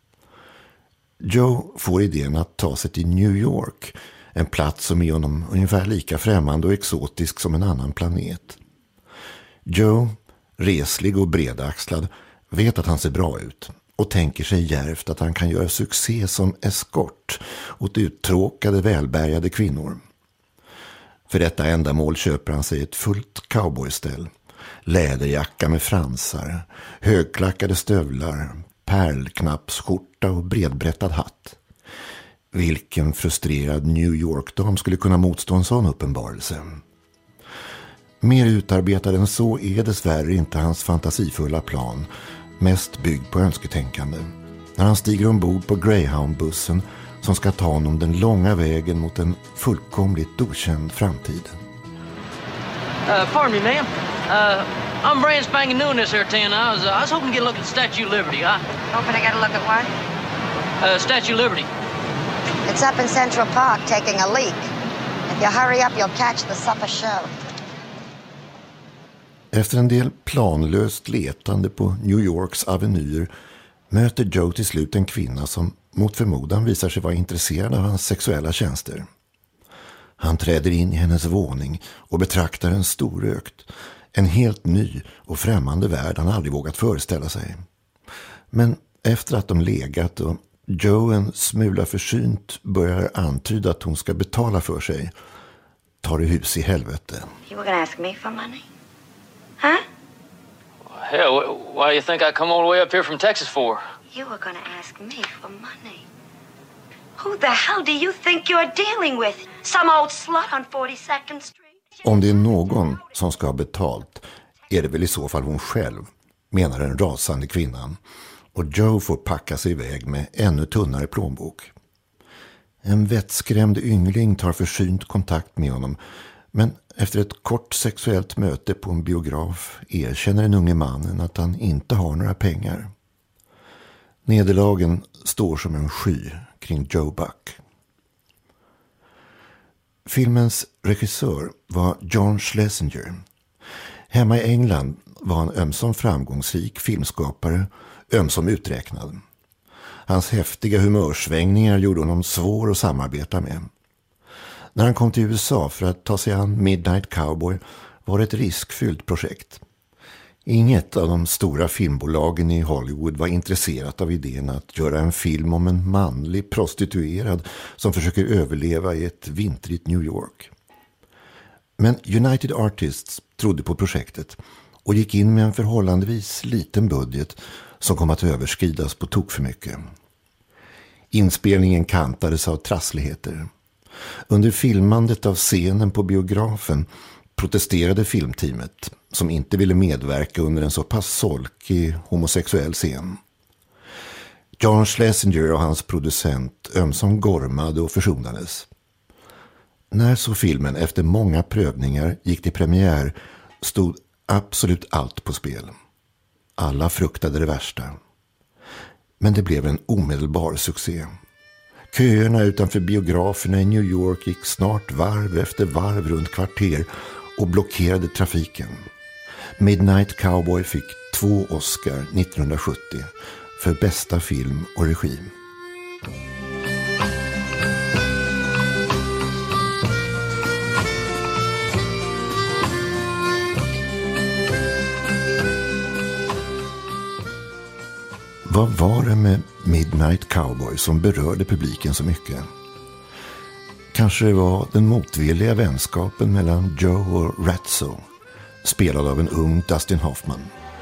Speaker 3: Joe får idén att ta sig till New York, en plats som är honom ungefär lika främmande och exotisk som en annan planet. Joe, reslig och bredaxlad, vet att han ser bra ut och tänker sig djärvt att han kan göra succé som eskort åt uttråkade, välbärgade kvinnor. För detta ändamål köper han sig ett fullt cowboyställ, läderjacka med fransar, högklackade stövlar, pärlknappsskjorta och bredbrättad hatt. Vilken frustrerad New York-dam skulle kunna motstå en sån uppenbarelse? Mer utarbetad än så är dessvärre inte hans fantasifulla plan, mest byggd på önsketänkande. När han stiger ombord på Greyhound-bussen som ska ta honom den långa vägen mot en fullkomligt okänd framtid.
Speaker 23: Uh, pardon me, ma'am. Uh, I'm brand spanking new in this here town. I was, uh, I was hoping to get a look at the Statue of Liberty. I...
Speaker 4: Hoping to get a look at what?
Speaker 23: Uh, Statue of Liberty.
Speaker 4: It's up in Central Park taking a leak. If you hurry up, you'll catch the supper show.
Speaker 3: Efter en del planlöst letande på New Yorks avenyer möter Joe till slut en kvinna som mot förmodan visar sig vara intresserad av hans sexuella tjänster. Han träder in i hennes våning och betraktar en storökt, en helt ny och främmande värld han aldrig vågat föreställa sig. Men efter att de legat och Joe en smula försynt börjar antyda att hon ska betala för sig, tar det hus i helvete.
Speaker 4: You were gonna ask me for money? Huh?
Speaker 23: Hell, why do you think I come all the way up here from Texas for?
Speaker 4: You were gonna ask me for money. Who the hell do you think you're dealing with? Some old slut on forty-second Street?
Speaker 3: Om det är någon som ska ha betalt är det väl i så fall hon själv, menar den rasande kvinnan. Och Joe får packa sig iväg med ännu tunnare plånbok. En vettskrämd yngling tar försynt kontakt med honom. Men efter ett kort sexuellt möte på en biograf erkänner den unge mannen att han inte har några pengar. Nederlagen står som en sky kring Joe Buck. Filmens regissör var John Schlesinger. Hemma i England var han ömsom framgångsrik filmskapare, ömsom uträknad. Hans häftiga humörsvängningar gjorde honom svår att samarbeta med. När han kom till U S A för att ta sig an Midnight Cowboy var det ett riskfyllt projekt. Inget av de stora filmbolagen i Hollywood var intresserat av idén att göra en film om en manlig prostituerad som försöker överleva i ett vintrigt New York. Men United Artists trodde på projektet och gick in med en förhållandevis liten budget som kom att överskridas på tok för mycket. Inspelningen kantades av trassligheter. Under filmandet av scenen på biografen protesterade filmteamet som inte ville medverka under en så pass solkig homosexuell scen. John Schlesinger och hans producent ömsom gormade och försonades. När så filmen efter många prövningar gick till premiär stod absolut allt på spel. Alla fruktade det värsta. Men det blev en omedelbar succé. Köerna utanför biograferna i New York gick snart varv efter varv runt kvarter och blockerade trafiken. Midnight Cowboy fick två Oscar nittonhundrasjuttio för bästa film och regi. Vad var det med Midnight Cowboy som berörde publiken så mycket? Kanske det var den motvilliga vänskapen mellan Joe och Ratso, spelad av en ung Dustin Hoffman.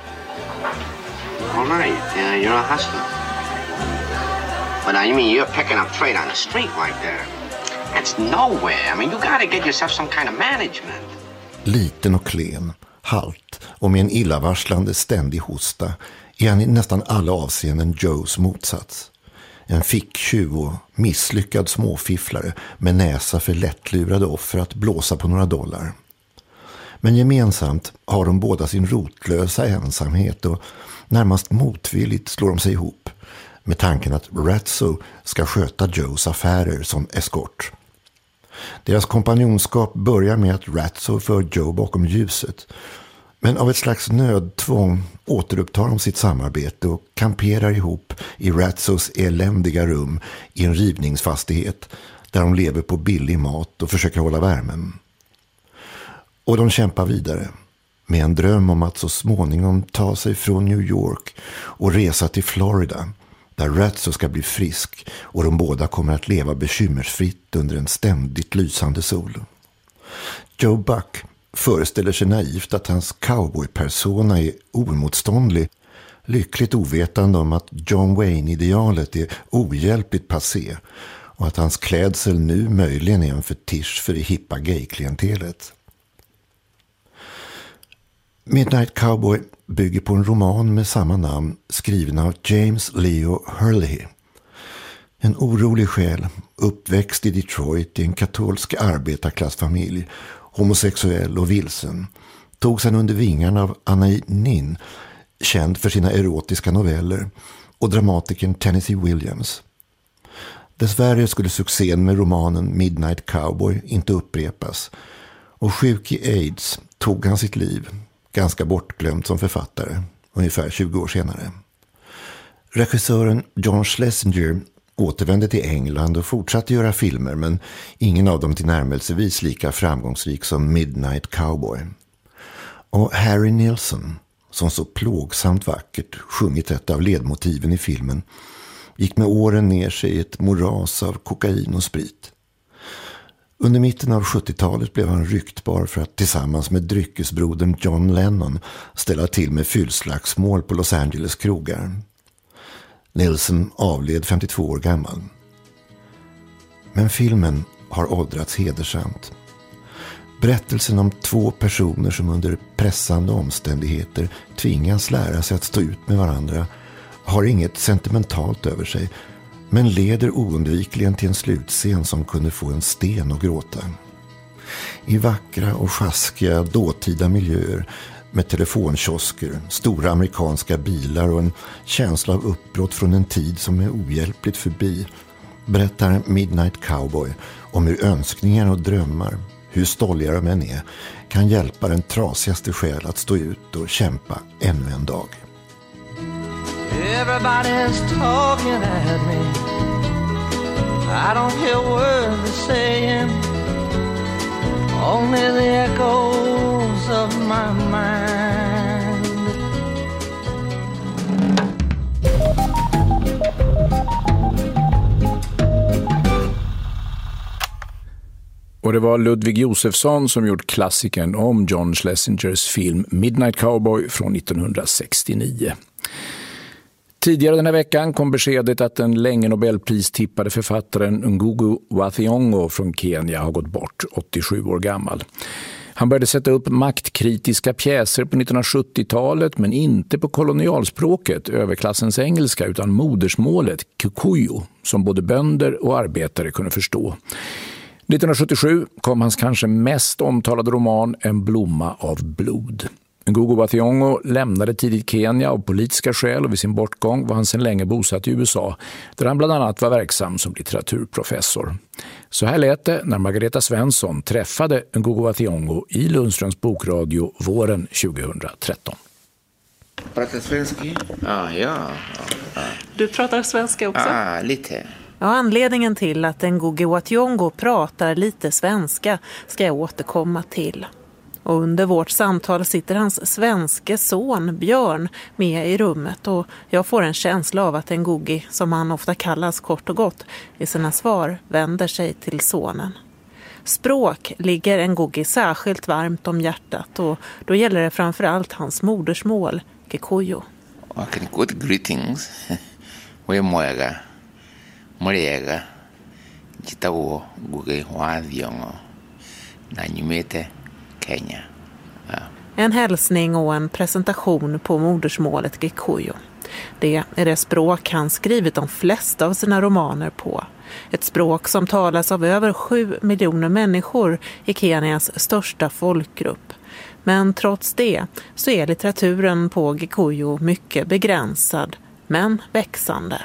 Speaker 5: All right, uh, you're a hustler. But now you mean you're picking up trade on the street right there? That's nowhere. I mean, you gotta get yourself some kind of management.
Speaker 3: Liten och klen, halt och med en illavarslande ständig hosta är han i nästan alla avseenden Joes motsats. En ficktjuv och misslyckad småfifflare med näsa för lättlurade offer att blåsa på några dollar. Men gemensamt har de båda sin rotlösa ensamhet och närmast motvilligt slår de sig ihop med tanken att Ratso ska sköta Joes affärer som eskort. Deras kompanjonskap börjar med att Ratso för Joe bakom ljuset. Men av ett slags nödtvång återupptar de sitt samarbete och kamperar ihop i Ratsos eländiga rum i en rivningsfastighet där de lever på billig mat och försöker hålla värmen. Och de kämpar vidare med en dröm om att så småningom ta sig från New York och resa till Florida där Ratso ska bli frisk och de båda kommer att leva bekymmersfritt under en ständigt lysande sol. Joe Buck föreställer sig naivt att hans cowboy-persona är oemotståndlig, lyckligt ovetande om att John Wayne-idealet är ohjälpligt passé och att hans klädsel nu möjligen är en fetisch för det hippa gay-klientelet. Midnight Cowboy bygger på en roman med samma namn skriven av James Leo Hurley. En orolig själ, uppväxt i Detroit i en katolsk arbetarklassfamilj, homosexuell och vilsen, tog sedan under vingarna av Anna Nin, känd för sina erotiska noveller, och dramatikern Tennessee Williams. Dessvärre skulle succén med romanen Midnight Cowboy inte upprepas, och sjuk i AIDS tog han sitt liv, ganska bortglömd som författare, ungefär tjugo år senare. Regissören John Schlesinger återvände till England och fortsatte göra filmer, men ingen av dem tillnärmelsevis lika framgångsrik som Midnight Cowboy. Och Harry Nilsson, som så plågsamt vackert sjungit ett av ledmotiven i filmen, gick med åren ner sig i ett moras av kokain och sprit. Under mitten av sjuttiotalet blev han ryktbar för att tillsammans med dryckesbrodern John Lennon ställa till med fyllslagsmål på Los Angeles krogar. Nilsson avled femtiotvå år gammal. Men filmen har åldrats hedersamt. Berättelsen om två personer som under pressande omständigheter tvingas lära sig att stå ut med varandra har inget sentimentalt över sig, men leder oundvikligen till en slutscen som kunde få en sten att gråta. I vackra och sjaskiga dåtida miljöer med telefonkiosker, stora amerikanska bilar och en känsla av uppbrott från en tid som är ohjälpligt förbi, berättar Midnight Cowboy om hur önskningar och drömmar, hur stolliga de än är, kan hjälpa den trasigaste själ att stå ut och kämpa ännu en dag.
Speaker 2: Everybody's talking at me. I don't hear words they're saying, only the echoes of my mind.
Speaker 9: Och det var Ludvig Josefsson som gjort klassikern om John Schlesingers film Midnight Cowboy från nittonhundrasextionio. Tidigare den här veckan kom beskedet att den länge Nobelpristippade författaren Ngugi wa Thiong'o från Kenya har gått bort, åttiosju år gammal. Han började sätta upp maktkritiska pjäser på nittonhundrasjuttiotalet, men inte på kolonialspråket, överklassens engelska, utan modersmålet Kikuyu, som både bönder och arbetare kunde förstå. nittonhundrasjuttiosju kom hans kanske mest omtalade roman En blomma av blod. Ngugi wa Thiong'o lämnade tidigt Kenya av politiska skäl, och vid sin bortgång var han sedan länge bosatt i U S A, där han bland annat var verksam som litteraturprofessor. Så här lät det när Margareta Svensson träffade Ngugi wa Thiong'o i Lundströms bokradio våren tjugohundratretton.
Speaker 6: Pratar svenska? Ja, ja. ja.
Speaker 7: Du pratar svenska också?
Speaker 6: Ja, lite.
Speaker 7: Ja, anledningen till att Ngugi wa Thiong'o pratar lite svenska ska jag återkomma till. Och under vårt samtal sitter hans svenske son Björn med i rummet, och jag får en känsla av att Ngugi, som han ofta kallas kort och gott, i sina svar vänder sig till sonen. Språk ligger Ngugi särskilt varmt om hjärtat, och då gäller det framförallt hans modersmål, Kikuyu.
Speaker 6: Okay, good greetings. We moega. Morega. Jitao Ngugi wa Thiong'o. Nanyumete Kenya. Ja.
Speaker 7: En hälsning och en presentation på modersmålet Kikuyu. Det är det språk han skrivit de flesta av sina romaner på. Ett språk som talas av över sju miljoner människor i Kenias största folkgrupp. Men trots det så är litteraturen på Kikuyu mycket begränsad, men växande.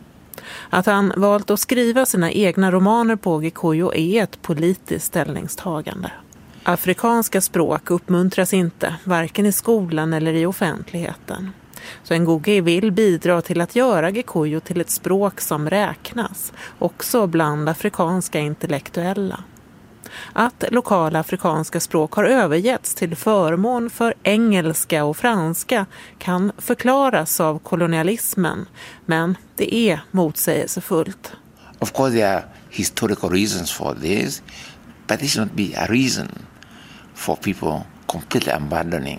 Speaker 7: Att han valt att skriva sina egna romaner på Kikuyu är ett politiskt ställningstagande. Afrikanska språk uppmuntras inte, varken i skolan eller i offentligheten. Så Ngugi vill bidra till att göra Kikuyu till ett språk som räknas, också bland afrikanska intellektuella. Att lokala afrikanska språk har övergetts till förmån för engelska och franska kan förklaras av kolonialismen, men det är motsägelsefullt.
Speaker 6: Of course there are historical reasons for this, but this should not be a reason for people completely abandoning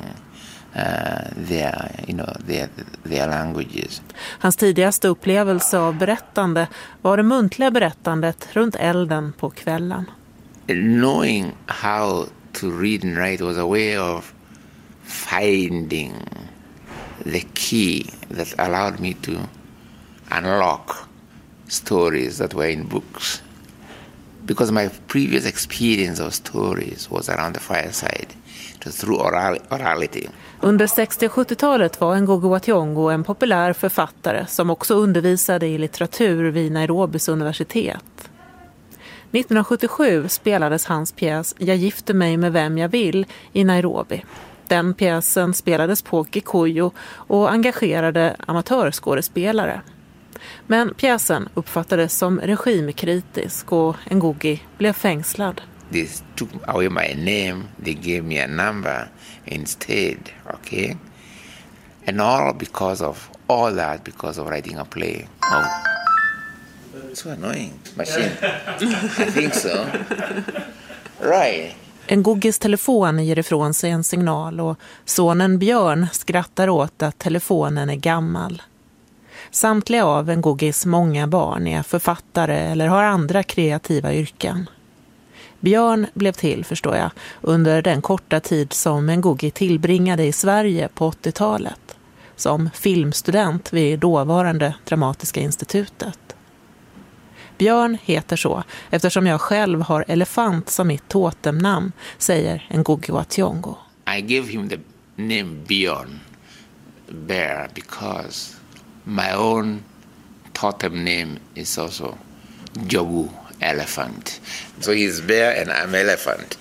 Speaker 6: uh, their, you know, their, their languages.
Speaker 7: Hans tidigaste upplevelse av berättande var det muntliga berättandet runt elden på kvällen.
Speaker 6: Knowing how to read and write was a way of finding the key that allowed me to unlock stories that were in books. Because my previous experience of stories was around the fireside, it was through oral, orality.
Speaker 7: Under sextio- och sjuttiotalet var Ngugi wa Thiong'o en populär författare som också undervisade i litteratur vid Nairobis universitet. nittonhundrasjuttiosju spelades hans pjäs Jag gifter mig med vem jag vill i Nairobi. Den pjäsen spelades på Gikuyu och engagerade amatörskådespelare. Men pjäsen uppfattades som regimkritisk och Ngugi blev fängslad.
Speaker 6: They took away my name, they gave me a number instead, okay? And all because of, all that because of writing a play. Oh. So annoying, machine. I think so. Right.
Speaker 7: Ngugis telefon ger ifrån sig en signal och sonen Björn skrattar åt att telefonen är gammal. Samtliga av Ngugis många barn är författare eller har andra kreativa yrken. Björn blev till, förstår jag, under den korta tid som Ngugi tillbringade i Sverige på åttiotalet som filmstudent vid dåvarande Dramatiska institutet. Björn heter så eftersom jag själv har elefant som mitt totemnamn, säger Ngugi wa Thiong'o.
Speaker 6: I gave him the name Björn, bear, because my own totem name is also Jogu, elephant. So he's bear and I'm elephant.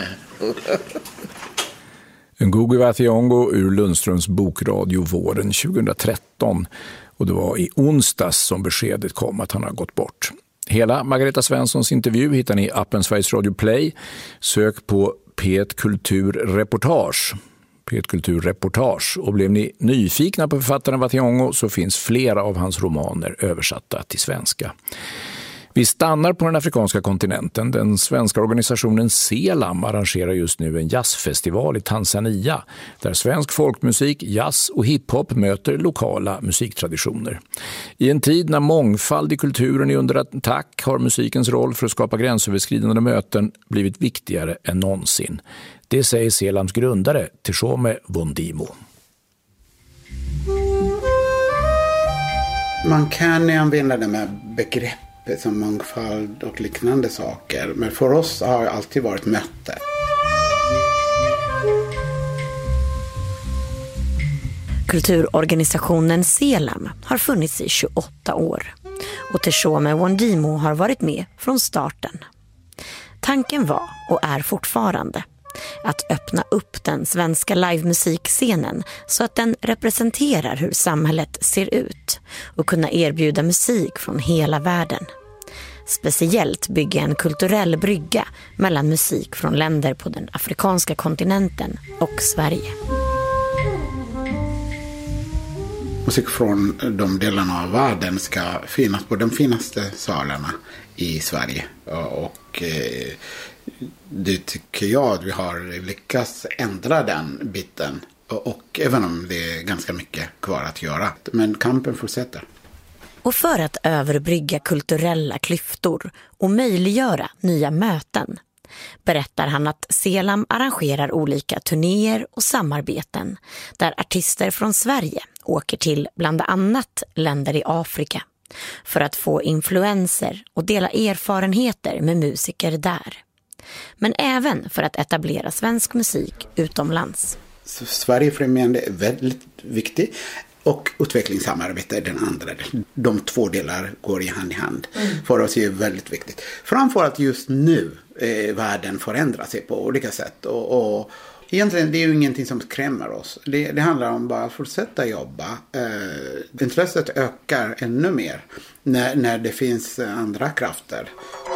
Speaker 9: Ngugi wa Thiong'o ur Lundströms bokradio våren tjugohundratretton, och det var i onsdags som beskedet kom att han har gått bort. Hela Margareta Svenssons intervju hittar ni i appen Sveriges Radio Play. Sök på P ett Kulturreportage. P ett Kulturreportage. Och blev ni nyfikna på författaren wa Thiong'o så finns flera av hans romaner översatta till svenska. Vi stannar på den afrikanska kontinenten. Den svenska organisationen Selam arrangerar just nu en jazzfestival i Tanzania där svensk folkmusik, jazz och hiphop möter lokala musiktraditioner. I en tid när mångfald i kulturen är under attack har musikens roll för att skapa gränsöverskridande möten blivit viktigare än någonsin. Det säger Selams grundare Teshome Wondimo.
Speaker 8: Man kan använda det med begrepp som mångfald och liknande saker. Men för oss har det alltid varit möte.
Speaker 11: Kulturorganisationen Selam har funnits i tjugoåtta år. Och Teshome Wondimo har varit med från starten. Tanken var och är fortfarande att öppna upp den svenska livemusikscenen så att den representerar hur samhället ser ut och kunna erbjuda musik från hela världen. Speciellt bygga en kulturell brygga mellan musik från länder på den afrikanska kontinenten och Sverige.
Speaker 8: Musik från de delarna av världen ska finnas på de finaste salarna i Sverige. Och eh, det tycker jag att vi har lyckats ändra den biten. Och, och även om det är ganska mycket kvar att göra. Men kampen fortsätter.
Speaker 11: Och för att överbrygga kulturella klyftor och möjliggöra nya möten berättar han att Selam arrangerar olika turnéer och samarbeten där artister från Sverige åker till bland annat länder i Afrika för att få influenser och dela erfarenheter med musiker där. Men även för att etablera svensk musik utomlands.
Speaker 8: Så Sverigefrämjande är väldigt viktigt. Och utvecklingssamarbete är den andra. De två delar går i hand i hand. Mm. För oss är det väldigt viktigt. Framförallt just nu eh, världen förändrar sig på olika sätt. Och, och egentligen det är ju ingenting som skrämmer oss. Det, det handlar om bara att fortsätta jobba. Eh, intresset ökar ännu mer när, när det finns andra krafter.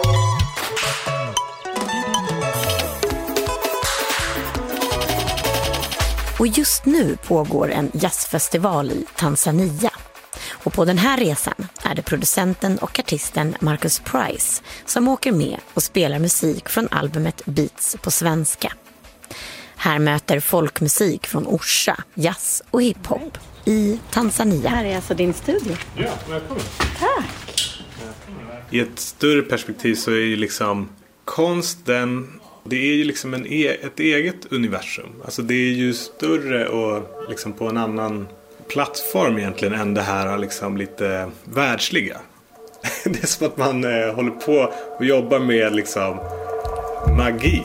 Speaker 11: Och just nu pågår en jazzfestival i Tanzania. Och på den här resan är det producenten och artisten Marcus Price som åker med och spelar musik från albumet Beats på svenska. Här möter folkmusik från Orsa, jazz och hiphop i Tanzania.
Speaker 13: Här är alltså din studio.
Speaker 24: Ja, välkommen.
Speaker 13: Tack.
Speaker 24: I ett större perspektiv så är ju liksom konsten,
Speaker 13: Det är ju liksom en e- ett eget universum. Alltså det är ju större och liksom på en annan plattform egentligen än det här liksom lite världsliga. Det är som att man eh, håller på och jobbar med liksom magi.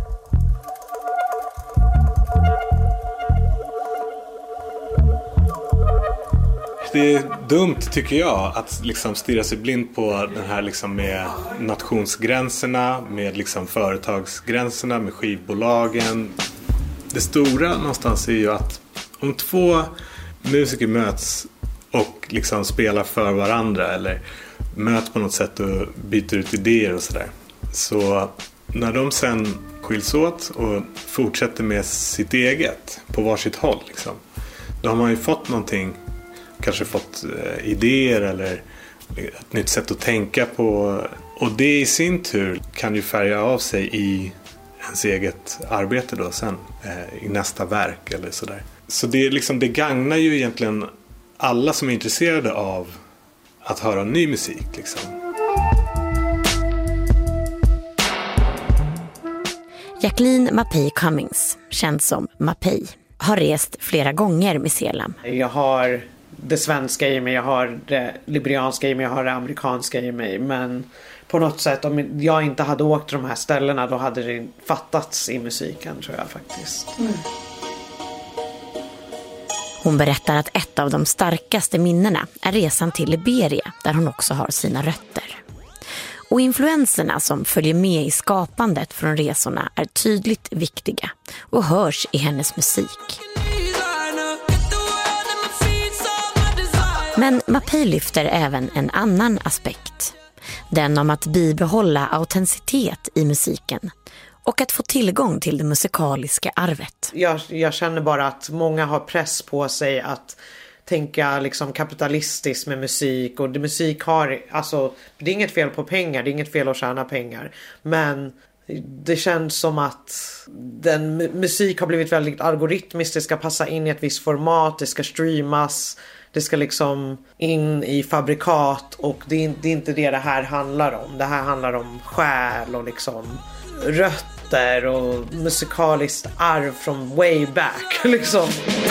Speaker 13: Det är dumt tycker jag att liksom stirra sig blind på den här liksom med nationsgränserna, med liksom företagsgränserna, med skivbolagen. Det stora någonstans är ju att om två musiker möts och liksom spelar för varandra eller möts på något sätt och byter ut idéer och sådär. Så när de sen skiljs åt och fortsätter med sitt eget på varsitt håll liksom, då har man ju fått någonting, kanske fått eh, idéer eller ett nytt sätt att tänka på, och det i sin tur kan ju färga av sig i ens eget arbete då sen eh, i nästa verk eller sådär. Så det är liksom, det gagnar ju egentligen alla som är intresserade av att höra ny musik liksom.
Speaker 11: Jacqueline Mappey Cummings, känd som Mappey, har rest flera gånger med Selam.
Speaker 14: Jag har det svenska i mig, jag har det liberianska i mig, jag har det amerikanska i mig. Men på något sätt, om jag inte hade åkt till de här ställena, då hade det fattats i musiken, tror jag faktiskt. Mm.
Speaker 11: Hon berättar att ett av de starkaste minnena är resan till Liberia, där hon också har sina rötter. Och influenserna som följer med i skapandet från resorna är tydligt viktiga och hörs i hennes musik. Men Mappey lyfter även en annan aspekt. Den om att bibehålla autenticitet i musiken och att få tillgång till det musikaliska arvet.
Speaker 14: Jag, jag känner bara att många har press på sig att tänka liksom kapitalistiskt med musik. Och det, musik har, alltså, det är inget fel på pengar, det är inget fel att tjäna pengar. Men det känns som att den musik har blivit väldigt algoritmiskt. Det ska passa in i ett visst format, det ska streamas, det ska liksom in i fabrikat. Och det är, det är inte det det här handlar om. Det här handlar om själ och liksom rötter och musikaliskt arv från way back liksom.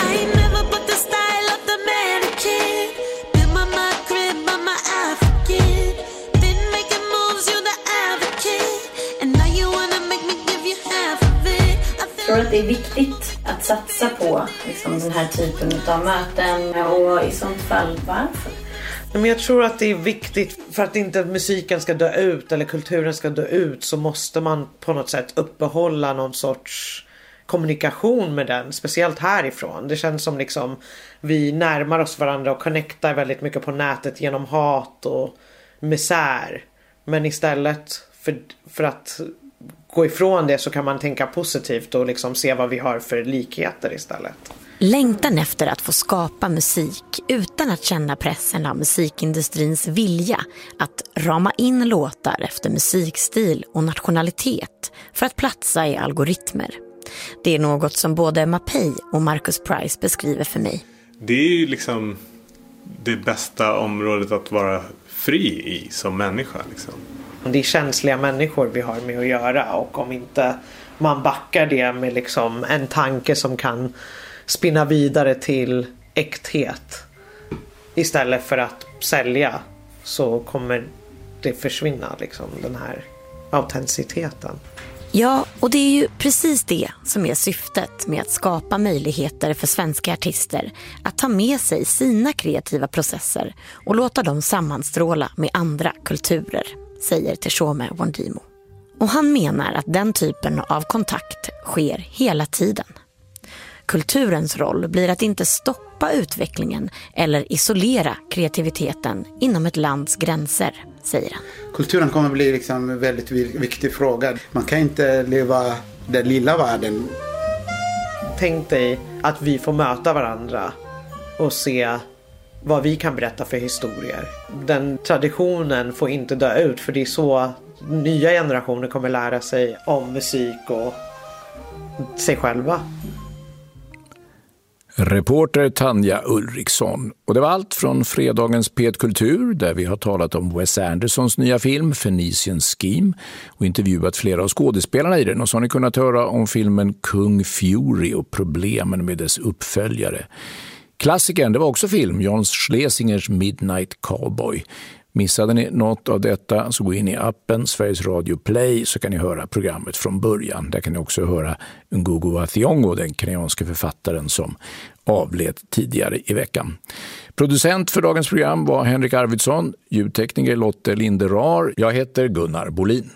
Speaker 16: Jag tror att det är viktigt att satsa på liksom, den här typen av möten, och i sånt fall varför?
Speaker 14: Men jag tror att det är viktigt för att inte musiken ska dö ut eller kulturen ska dö ut, så måste man på något sätt uppehålla någon sorts kommunikation med den, speciellt härifrån. Det känns som liksom vi närmar oss varandra och connectar väldigt mycket på nätet genom hat och misär. Men istället för, för att gå ifrån det så kan man tänka positivt och liksom se vad vi har för likheter istället.
Speaker 11: Längtan efter att få skapa musik utan att känna pressen av musikindustrins vilja att rama in låtar efter musikstil och nationalitet för att platsa i algoritmer. Det är något som både Mappey och Marcus Price beskriver för mig.
Speaker 13: Det är ju liksom det bästa området att vara fri i som människa liksom.
Speaker 14: Det är känsliga människor vi har med att göra, och om inte man backar det med liksom en tanke som kan spinna vidare till äkthet istället för att sälja, så kommer det försvinna liksom, den här autenticiteten.
Speaker 11: Ja, och det är ju precis det som är syftet med att skapa möjligheter för svenska artister att ta med sig sina kreativa processer och låta dem sammanstråla med andra kulturer, säger Teshome Wondimo. Och han menar att den typen av kontakt sker hela tiden. Kulturens roll blir att inte stoppa utvecklingen eller isolera kreativiteten inom ett lands gränser, säger han.
Speaker 8: Kulturen kommer bli liksom en väldigt viktig fråga. Man kan inte leva den lilla världen.
Speaker 14: Tänk dig att vi får möta varandra och se vad vi kan berätta för historier. Den traditionen får inte dö ut, för det är så nya generationer kommer lära sig om musik och sig själva.
Speaker 9: Reporter Tanja Ulriksson. Och det var allt från fredagens P ett Kultur där vi har talat om Wes Andersons nya film Phoenician Scheme och intervjuat flera av skådespelarna i den. Och så har ni kunnat höra om filmen Kung Fury och problemen med dess uppföljare. Klassikern, det var också film, John Schlesingers Midnight Cowboy. Missade ni något av detta så gå in i appen Sveriges Radio Play så kan ni höra programmet från början. Där kan ni också höra Ngugi wa Thiong'o, den kenyanska författaren som avled tidigare i veckan. Producent för dagens program var Henrik Arvidsson, ljudtekniker Lotte Linderar. Jag heter Gunnar Bolin.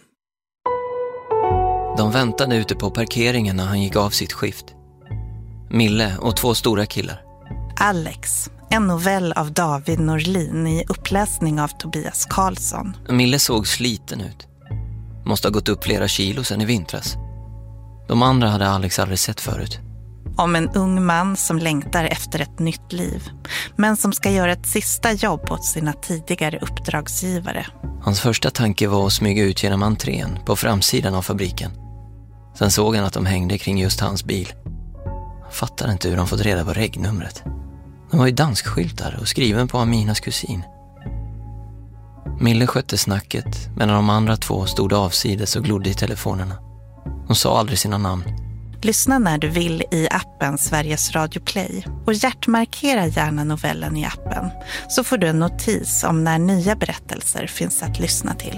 Speaker 10: De väntade ute på parkeringen när han gick av sitt skift. Mille och två stora killar.
Speaker 15: Alex, en novell av David Norlin i uppläsning av Tobias Karlsson.
Speaker 10: Mille såg sliten ut. Måste ha gått upp flera kilo sedan i vintras. De andra hade Alex aldrig sett förut.
Speaker 15: Om en ung man som längtar efter ett nytt liv, men som ska göra ett sista jobb åt sina tidigare uppdragsgivare.
Speaker 10: Hans första tanke var att smyga ut genom entrén på framsidan av fabriken. Sen såg han att de hängde kring just hans bil. Han fattade inte hur de fått reda på regnumret. De var ju danskskyltar och skriven på Aminas kusin. Mille skötte snacket medan de andra två stod avsides och glodde i telefonerna. De sa aldrig sina namn.
Speaker 15: Lyssna när du vill i appen Sveriges Radio Play och hjärtmarkera gärna novellen i appen så får du en notis om när nya berättelser finns att lyssna till.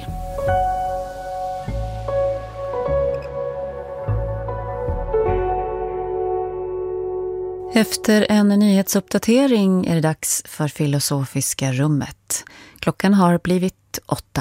Speaker 17: Efter en nyhetsuppdatering är det dags för Filosofiska rummet. Klockan har blivit åtta.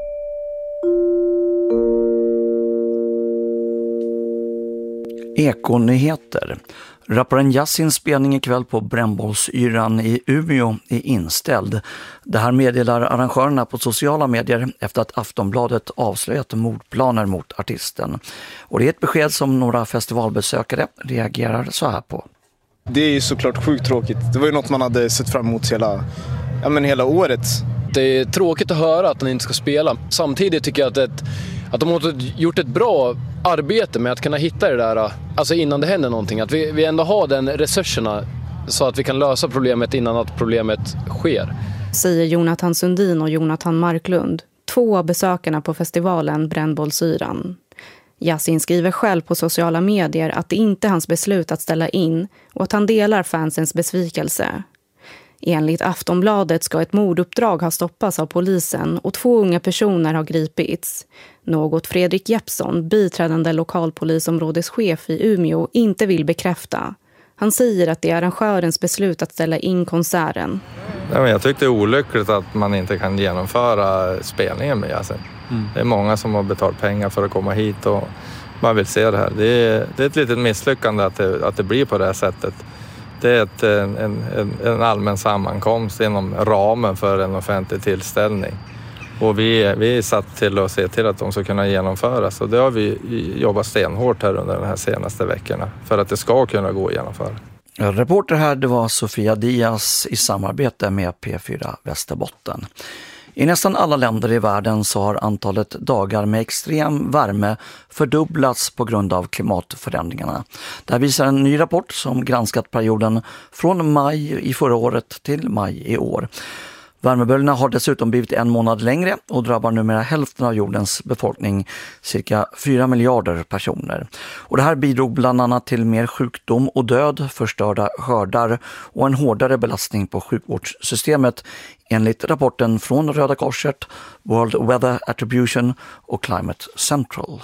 Speaker 24: Ekonyheter. Rapparen Yassins spelning ikväll på Brännbollsyran i Umeå är inställd. Det här meddelar arrangörerna på sociala medier efter att Aftonbladet avslöjat mordplaner mot artisten. Och det är ett besked som några festivalbesökare reagerar så här på.
Speaker 25: Det är ju såklart sjukt tråkigt. Det var ju något man hade sett fram emot hela, ja, men hela året.
Speaker 26: Det är tråkigt att höra att han inte ska spela. Samtidigt tycker jag att, ett, att de har gjort ett bra arbete med att kunna hitta det där, alltså innan det händer någonting. Att vi, vi ändå har den resurserna så att vi kan lösa problemet innan att problemet sker.
Speaker 27: Säger Jonathan Sundin och Jonathan Marklund, två av besökarna på festivalen Brännbollsyran. Yassin skriver själv på sociala medier att det inte är hans beslut att ställa in och att han delar fansens besvikelse. Enligt Aftonbladet ska ett morduppdrag ha stoppats av polisen och två unga personer har gripits. Något Fredrik Jeppsson, biträdande lokalpolisområdeschef i Umeå, inte vill bekräfta. Han säger att det är arrangörens beslut att ställa in konserten.
Speaker 28: Jag tyckte det är olyckligt att man inte kan genomföra spelningen med Yassin. Mm. Det är många som har betalt pengar för att komma hit och man vill se det här. Det är, det är ett litet misslyckande att det, att det blir på det här sättet. Det är ett, en, en, en allmän sammankomst inom ramen för en offentlig tillställning. Och vi, vi är satt till att se till att de ska kunna genomföras. Och det har vi jobbat stenhårt här under de här senaste veckorna för att det ska kunna gå att genomföra.
Speaker 24: Reporter här, det var Sofia Diaz i samarbete med P fyra Västerbotten. I nästan alla länder i världen så har antalet dagar med extrem värme fördubblats på grund av klimatförändringarna. Det här visar en ny rapport som granskat perioden från maj i förra året till maj i år. Värmeböljorna har dessutom blivit en månad längre och drabbar numera hälften av jordens befolkning, cirka fyra miljarder personer. Och det här bidrog bland annat till mer sjukdom och död, förstörda skördar och en hårdare belastning på sjukvårdssystemet enligt rapporten från Röda Korset, World Weather Attribution och Climate Central.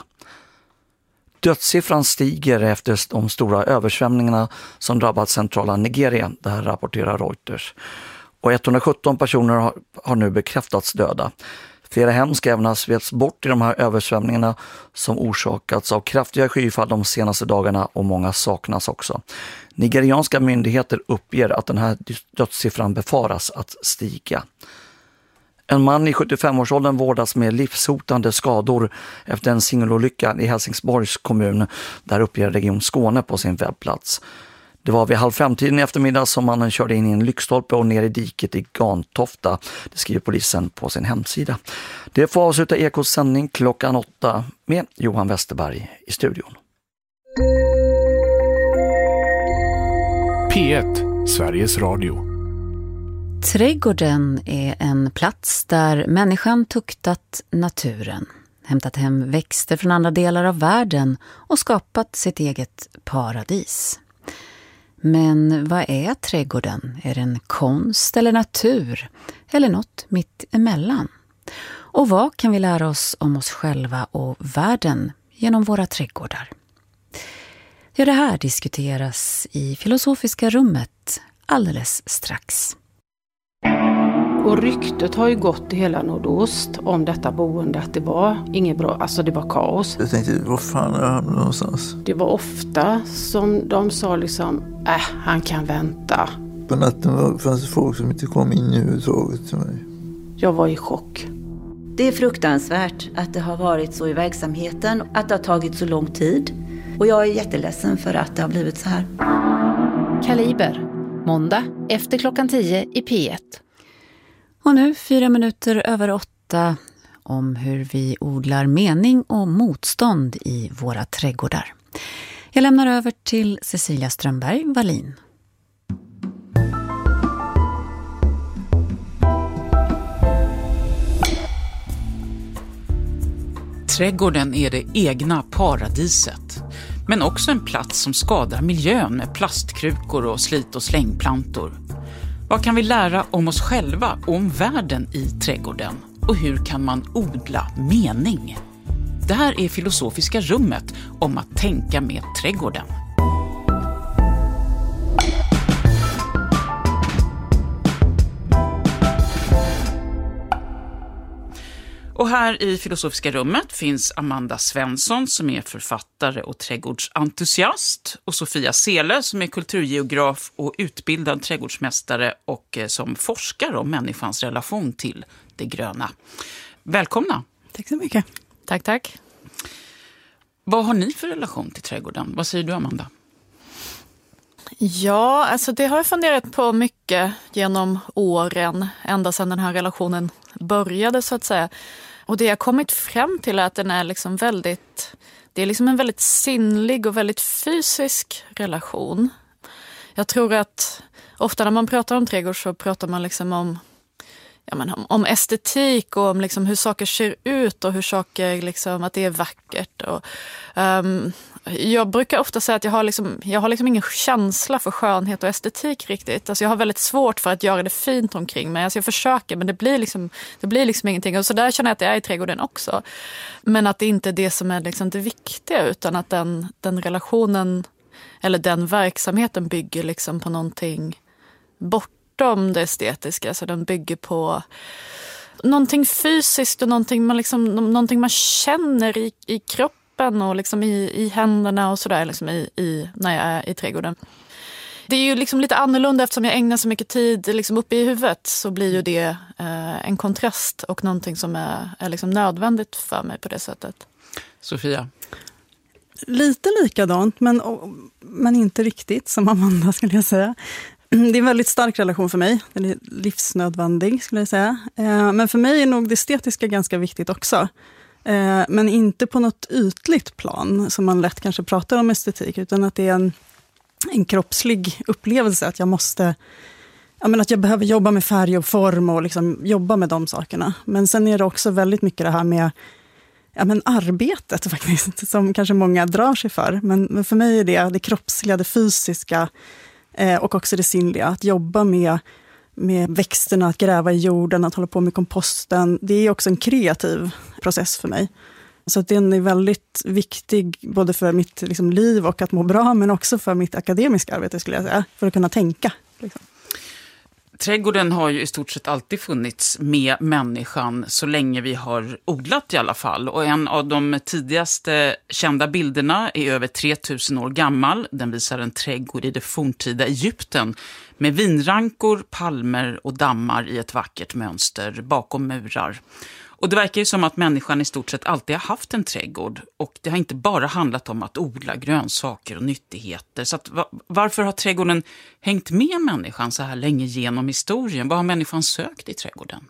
Speaker 24: Dödssiffran stiger efter de stora översvämningarna som drabbat centrala Nigeria, det här rapporterar Reuters. Och etthundrasjutton personer har, har nu bekräftats döda. Flera hem ska även ha svets bort i de här översvämningarna som orsakats av kraftiga skyfall de senaste dagarna och många saknas också. Nigerianska myndigheter uppger att den här dödssiffran befaras att stiga. En man i sjuttiofem-årsåldern vårdas med livshotande skador efter en singelolycka i Helsingborgs kommun, där uppger Region Skåne på sin webbplats. Det var vid halv femtiden i eftermiddag som mannen körde in i en lyktstolpe och ner i diket i Gantofta. Det skriver polisen på sin hemsida. Det får avsluta Ekos sändning klockan åtta med Johan Westerberg i studion.
Speaker 9: P ett, Sveriges Radio.
Speaker 17: Trädgården är en plats där människan tuktat naturen, hämtat hem växter från andra delar av världen och skapat sitt eget paradis. Men vad är trädgården? Är den konst eller natur? Eller något mitt emellan? Och vad kan vi lära oss om oss själva och världen genom våra trädgårdar? Ja, det här diskuteras i Filosofiska rummet alldeles strax.
Speaker 1: Och ryktet har ju gått i hela Nordost om detta boende att det var inget bra, alltså det var kaos.
Speaker 12: Jag tänkte, vad fan är det här någonstans?
Speaker 1: Det var ofta som de sa liksom, äh, han kan vänta.
Speaker 12: På natten var, fanns det folk som inte kom in i överhuvudtaget till mig.
Speaker 1: Jag var i chock.
Speaker 18: Det är fruktansvärt att det har varit så i verksamheten, att det har tagit så lång tid. Och jag är jätteledsen för att det har blivit så här.
Speaker 19: Kaliber, måndag efter klockan tio i P ett.
Speaker 17: Och nu fyra minuter över åtta om hur vi odlar mening och motstånd i våra trädgårdar. Jag lämnar över till Cecilia Strömberg-Wallin.
Speaker 20: Trädgården är det egna paradiset, men också en plats som skadar miljön med plastkrukor och slit- och slängplantor. Vad kan vi lära om oss själva och om världen i trädgården? Och hur kan man odla mening? Det här är Filosofiska rummet om att tänka med trädgården. Och här i Filosofiska rummet finns Amanda Svensson som är författare och trädgårdsentusiast och Sofia Sele som är kulturgeograf och utbildad trädgårdsmästare och som forskar om människans relation till det gröna. Välkomna!
Speaker 21: Tack så mycket.
Speaker 20: Tack, tack. Vad har ni för relation till trädgården? Vad säger du, Amanda?
Speaker 21: Ja, alltså det har jag funderat på mycket genom åren, ända sedan den här relationen började så att säga. Och det jag kommit fram till är att den är liksom väldigt, det är liksom en väldigt sinnlig och väldigt fysisk relation. Jag tror att ofta när man pratar om trädgård så pratar man liksom om, ja men om, om estetik och om liksom hur saker ser ut och hur saker liksom, att det är vackert. Och, um, jag brukar ofta säga att jag har, liksom, jag har liksom ingen känsla för skönhet och estetik riktigt. Alltså jag har väldigt svårt för att göra det fint omkring mig. Alltså jag försöker men det blir liksom, det blir liksom ingenting. Och så där känner jag att det är i trädgården också. Men att det inte är det som är liksom det viktiga utan att den, den relationen eller den verksamheten bygger liksom på någonting bortom det estetiska. Så den bygger på någonting fysiskt och någonting man, liksom, någonting man känner i, i kroppen och liksom i, i händerna och sådär liksom i, i, när jag är i trädgården. Det är ju liksom lite annorlunda eftersom jag ägnar så mycket tid liksom uppe i huvudet så blir ju det eh, en kontrast och någonting som är, är liksom nödvändigt för mig på det sättet.
Speaker 20: Sofia?
Speaker 21: Lite likadant men, men inte riktigt som Amanda skulle jag säga. Det är en väldigt stark relation för mig. Den är livsnödvändig skulle jag säga. Eh, men för mig är nog det estetiska ganska viktigt också. Men inte på något ytligt plan som man lätt kanske pratar om estetik utan att det är en, en kroppslig upplevelse att jag måste, jag menar att jag behöver jobba med färg och form och liksom jobba med de sakerna. Men sen är det också väldigt mycket det här med ja, men arbetet faktiskt som kanske många drar sig för. Men, men för mig är det det kroppsliga, det fysiska eh, och också det sinnliga. Att jobba med med växterna, att gräva i jorden, att hålla på med komposten. Det är också en kreativ process för mig. Så att den är väldigt viktig både för mitt liksom, liv och att må bra men också för mitt akademiska arbete skulle jag säga. För att kunna tänka. Liksom.
Speaker 20: Trädgården har ju i stort sett alltid funnits med människan så länge vi har odlat i alla fall. Och en av de tidigaste kända bilderna är över tre tusen år gammal. Den visar en trädgård i det forntida Egypten med vinrankor, palmer och dammar i ett vackert mönster bakom murar. Och det verkar ju som att människan i stort sett alltid har haft en trädgård. Och det har inte bara handlat om att odla grönsaker och nyttigheter. Så att, varför har trädgården hängt med människan så här länge genom historien? Vad har människan sökt i trädgården?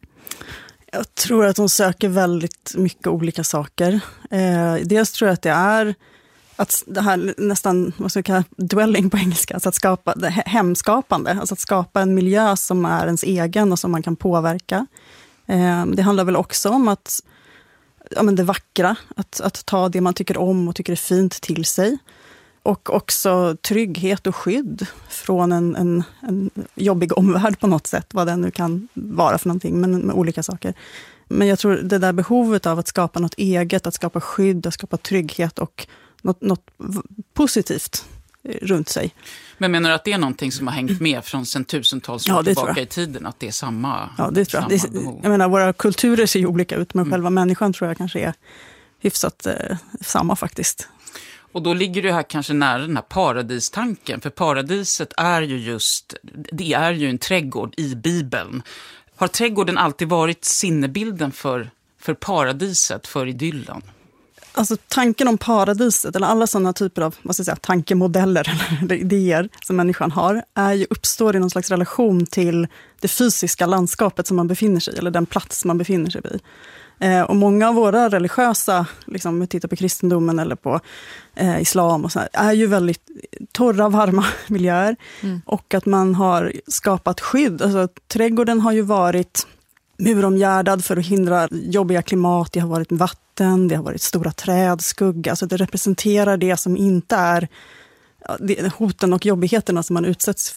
Speaker 21: Jag tror att de söker väldigt mycket olika saker. Eh, dels tror jag att det är
Speaker 2: att det här nästan, vad ska jag kalla, dwelling på engelska, alltså att skapa, det hemskapande, alltså att skapa en miljö som är ens egen och som man kan påverka. Eh, det handlar väl också om att, ja men det vackra, att, att ta det man tycker om och tycker är fint till sig. Och också trygghet och skydd från en, en, en jobbig omvärld på något sätt, vad den nu kan vara för någonting, men med olika saker. Men jag tror det där behovet av att skapa något eget, att skapa skydd, att skapa trygghet och något, något positivt runt sig.
Speaker 20: Men menar du att det är någonting som har hängt med från sen tusentals år ja, tillbaka i tiden? Att det är samma
Speaker 2: Ja, det tror jag. Det, jag menar, våra kulturer ser ju olika ut, men mm. själva människan tror jag kanske är hyfsat eh, samma faktiskt.
Speaker 20: Och då ligger det här kanske nära den här paradistanken. För paradiset är ju just, det är ju en trädgård i Bibeln. Har trädgården alltid varit sinnebilden för, för paradiset, för idyllen?
Speaker 2: Alltså tanken om paradiset, eller alla sådana typer av vad ska jag säga, tankemodeller eller idéer som människan har, är ju, uppstår i någon slags relation till det fysiska landskapet som man befinner sig i, eller den plats man befinner sig i. Eh, och många av våra religiösa, liksom, om vi tittar på kristendomen eller på eh, islam och så här, är ju väldigt torra, varma miljöer. Mm. Och att man har skapat skydd. Alltså, trädgården har ju varit muromgärdad för att hindra jobbiga klimat. Det har varit vatten, det har varit stora träd, skugga. Alltså det representerar det som inte är ja, det, hoten och jobbigheterna som man utsätts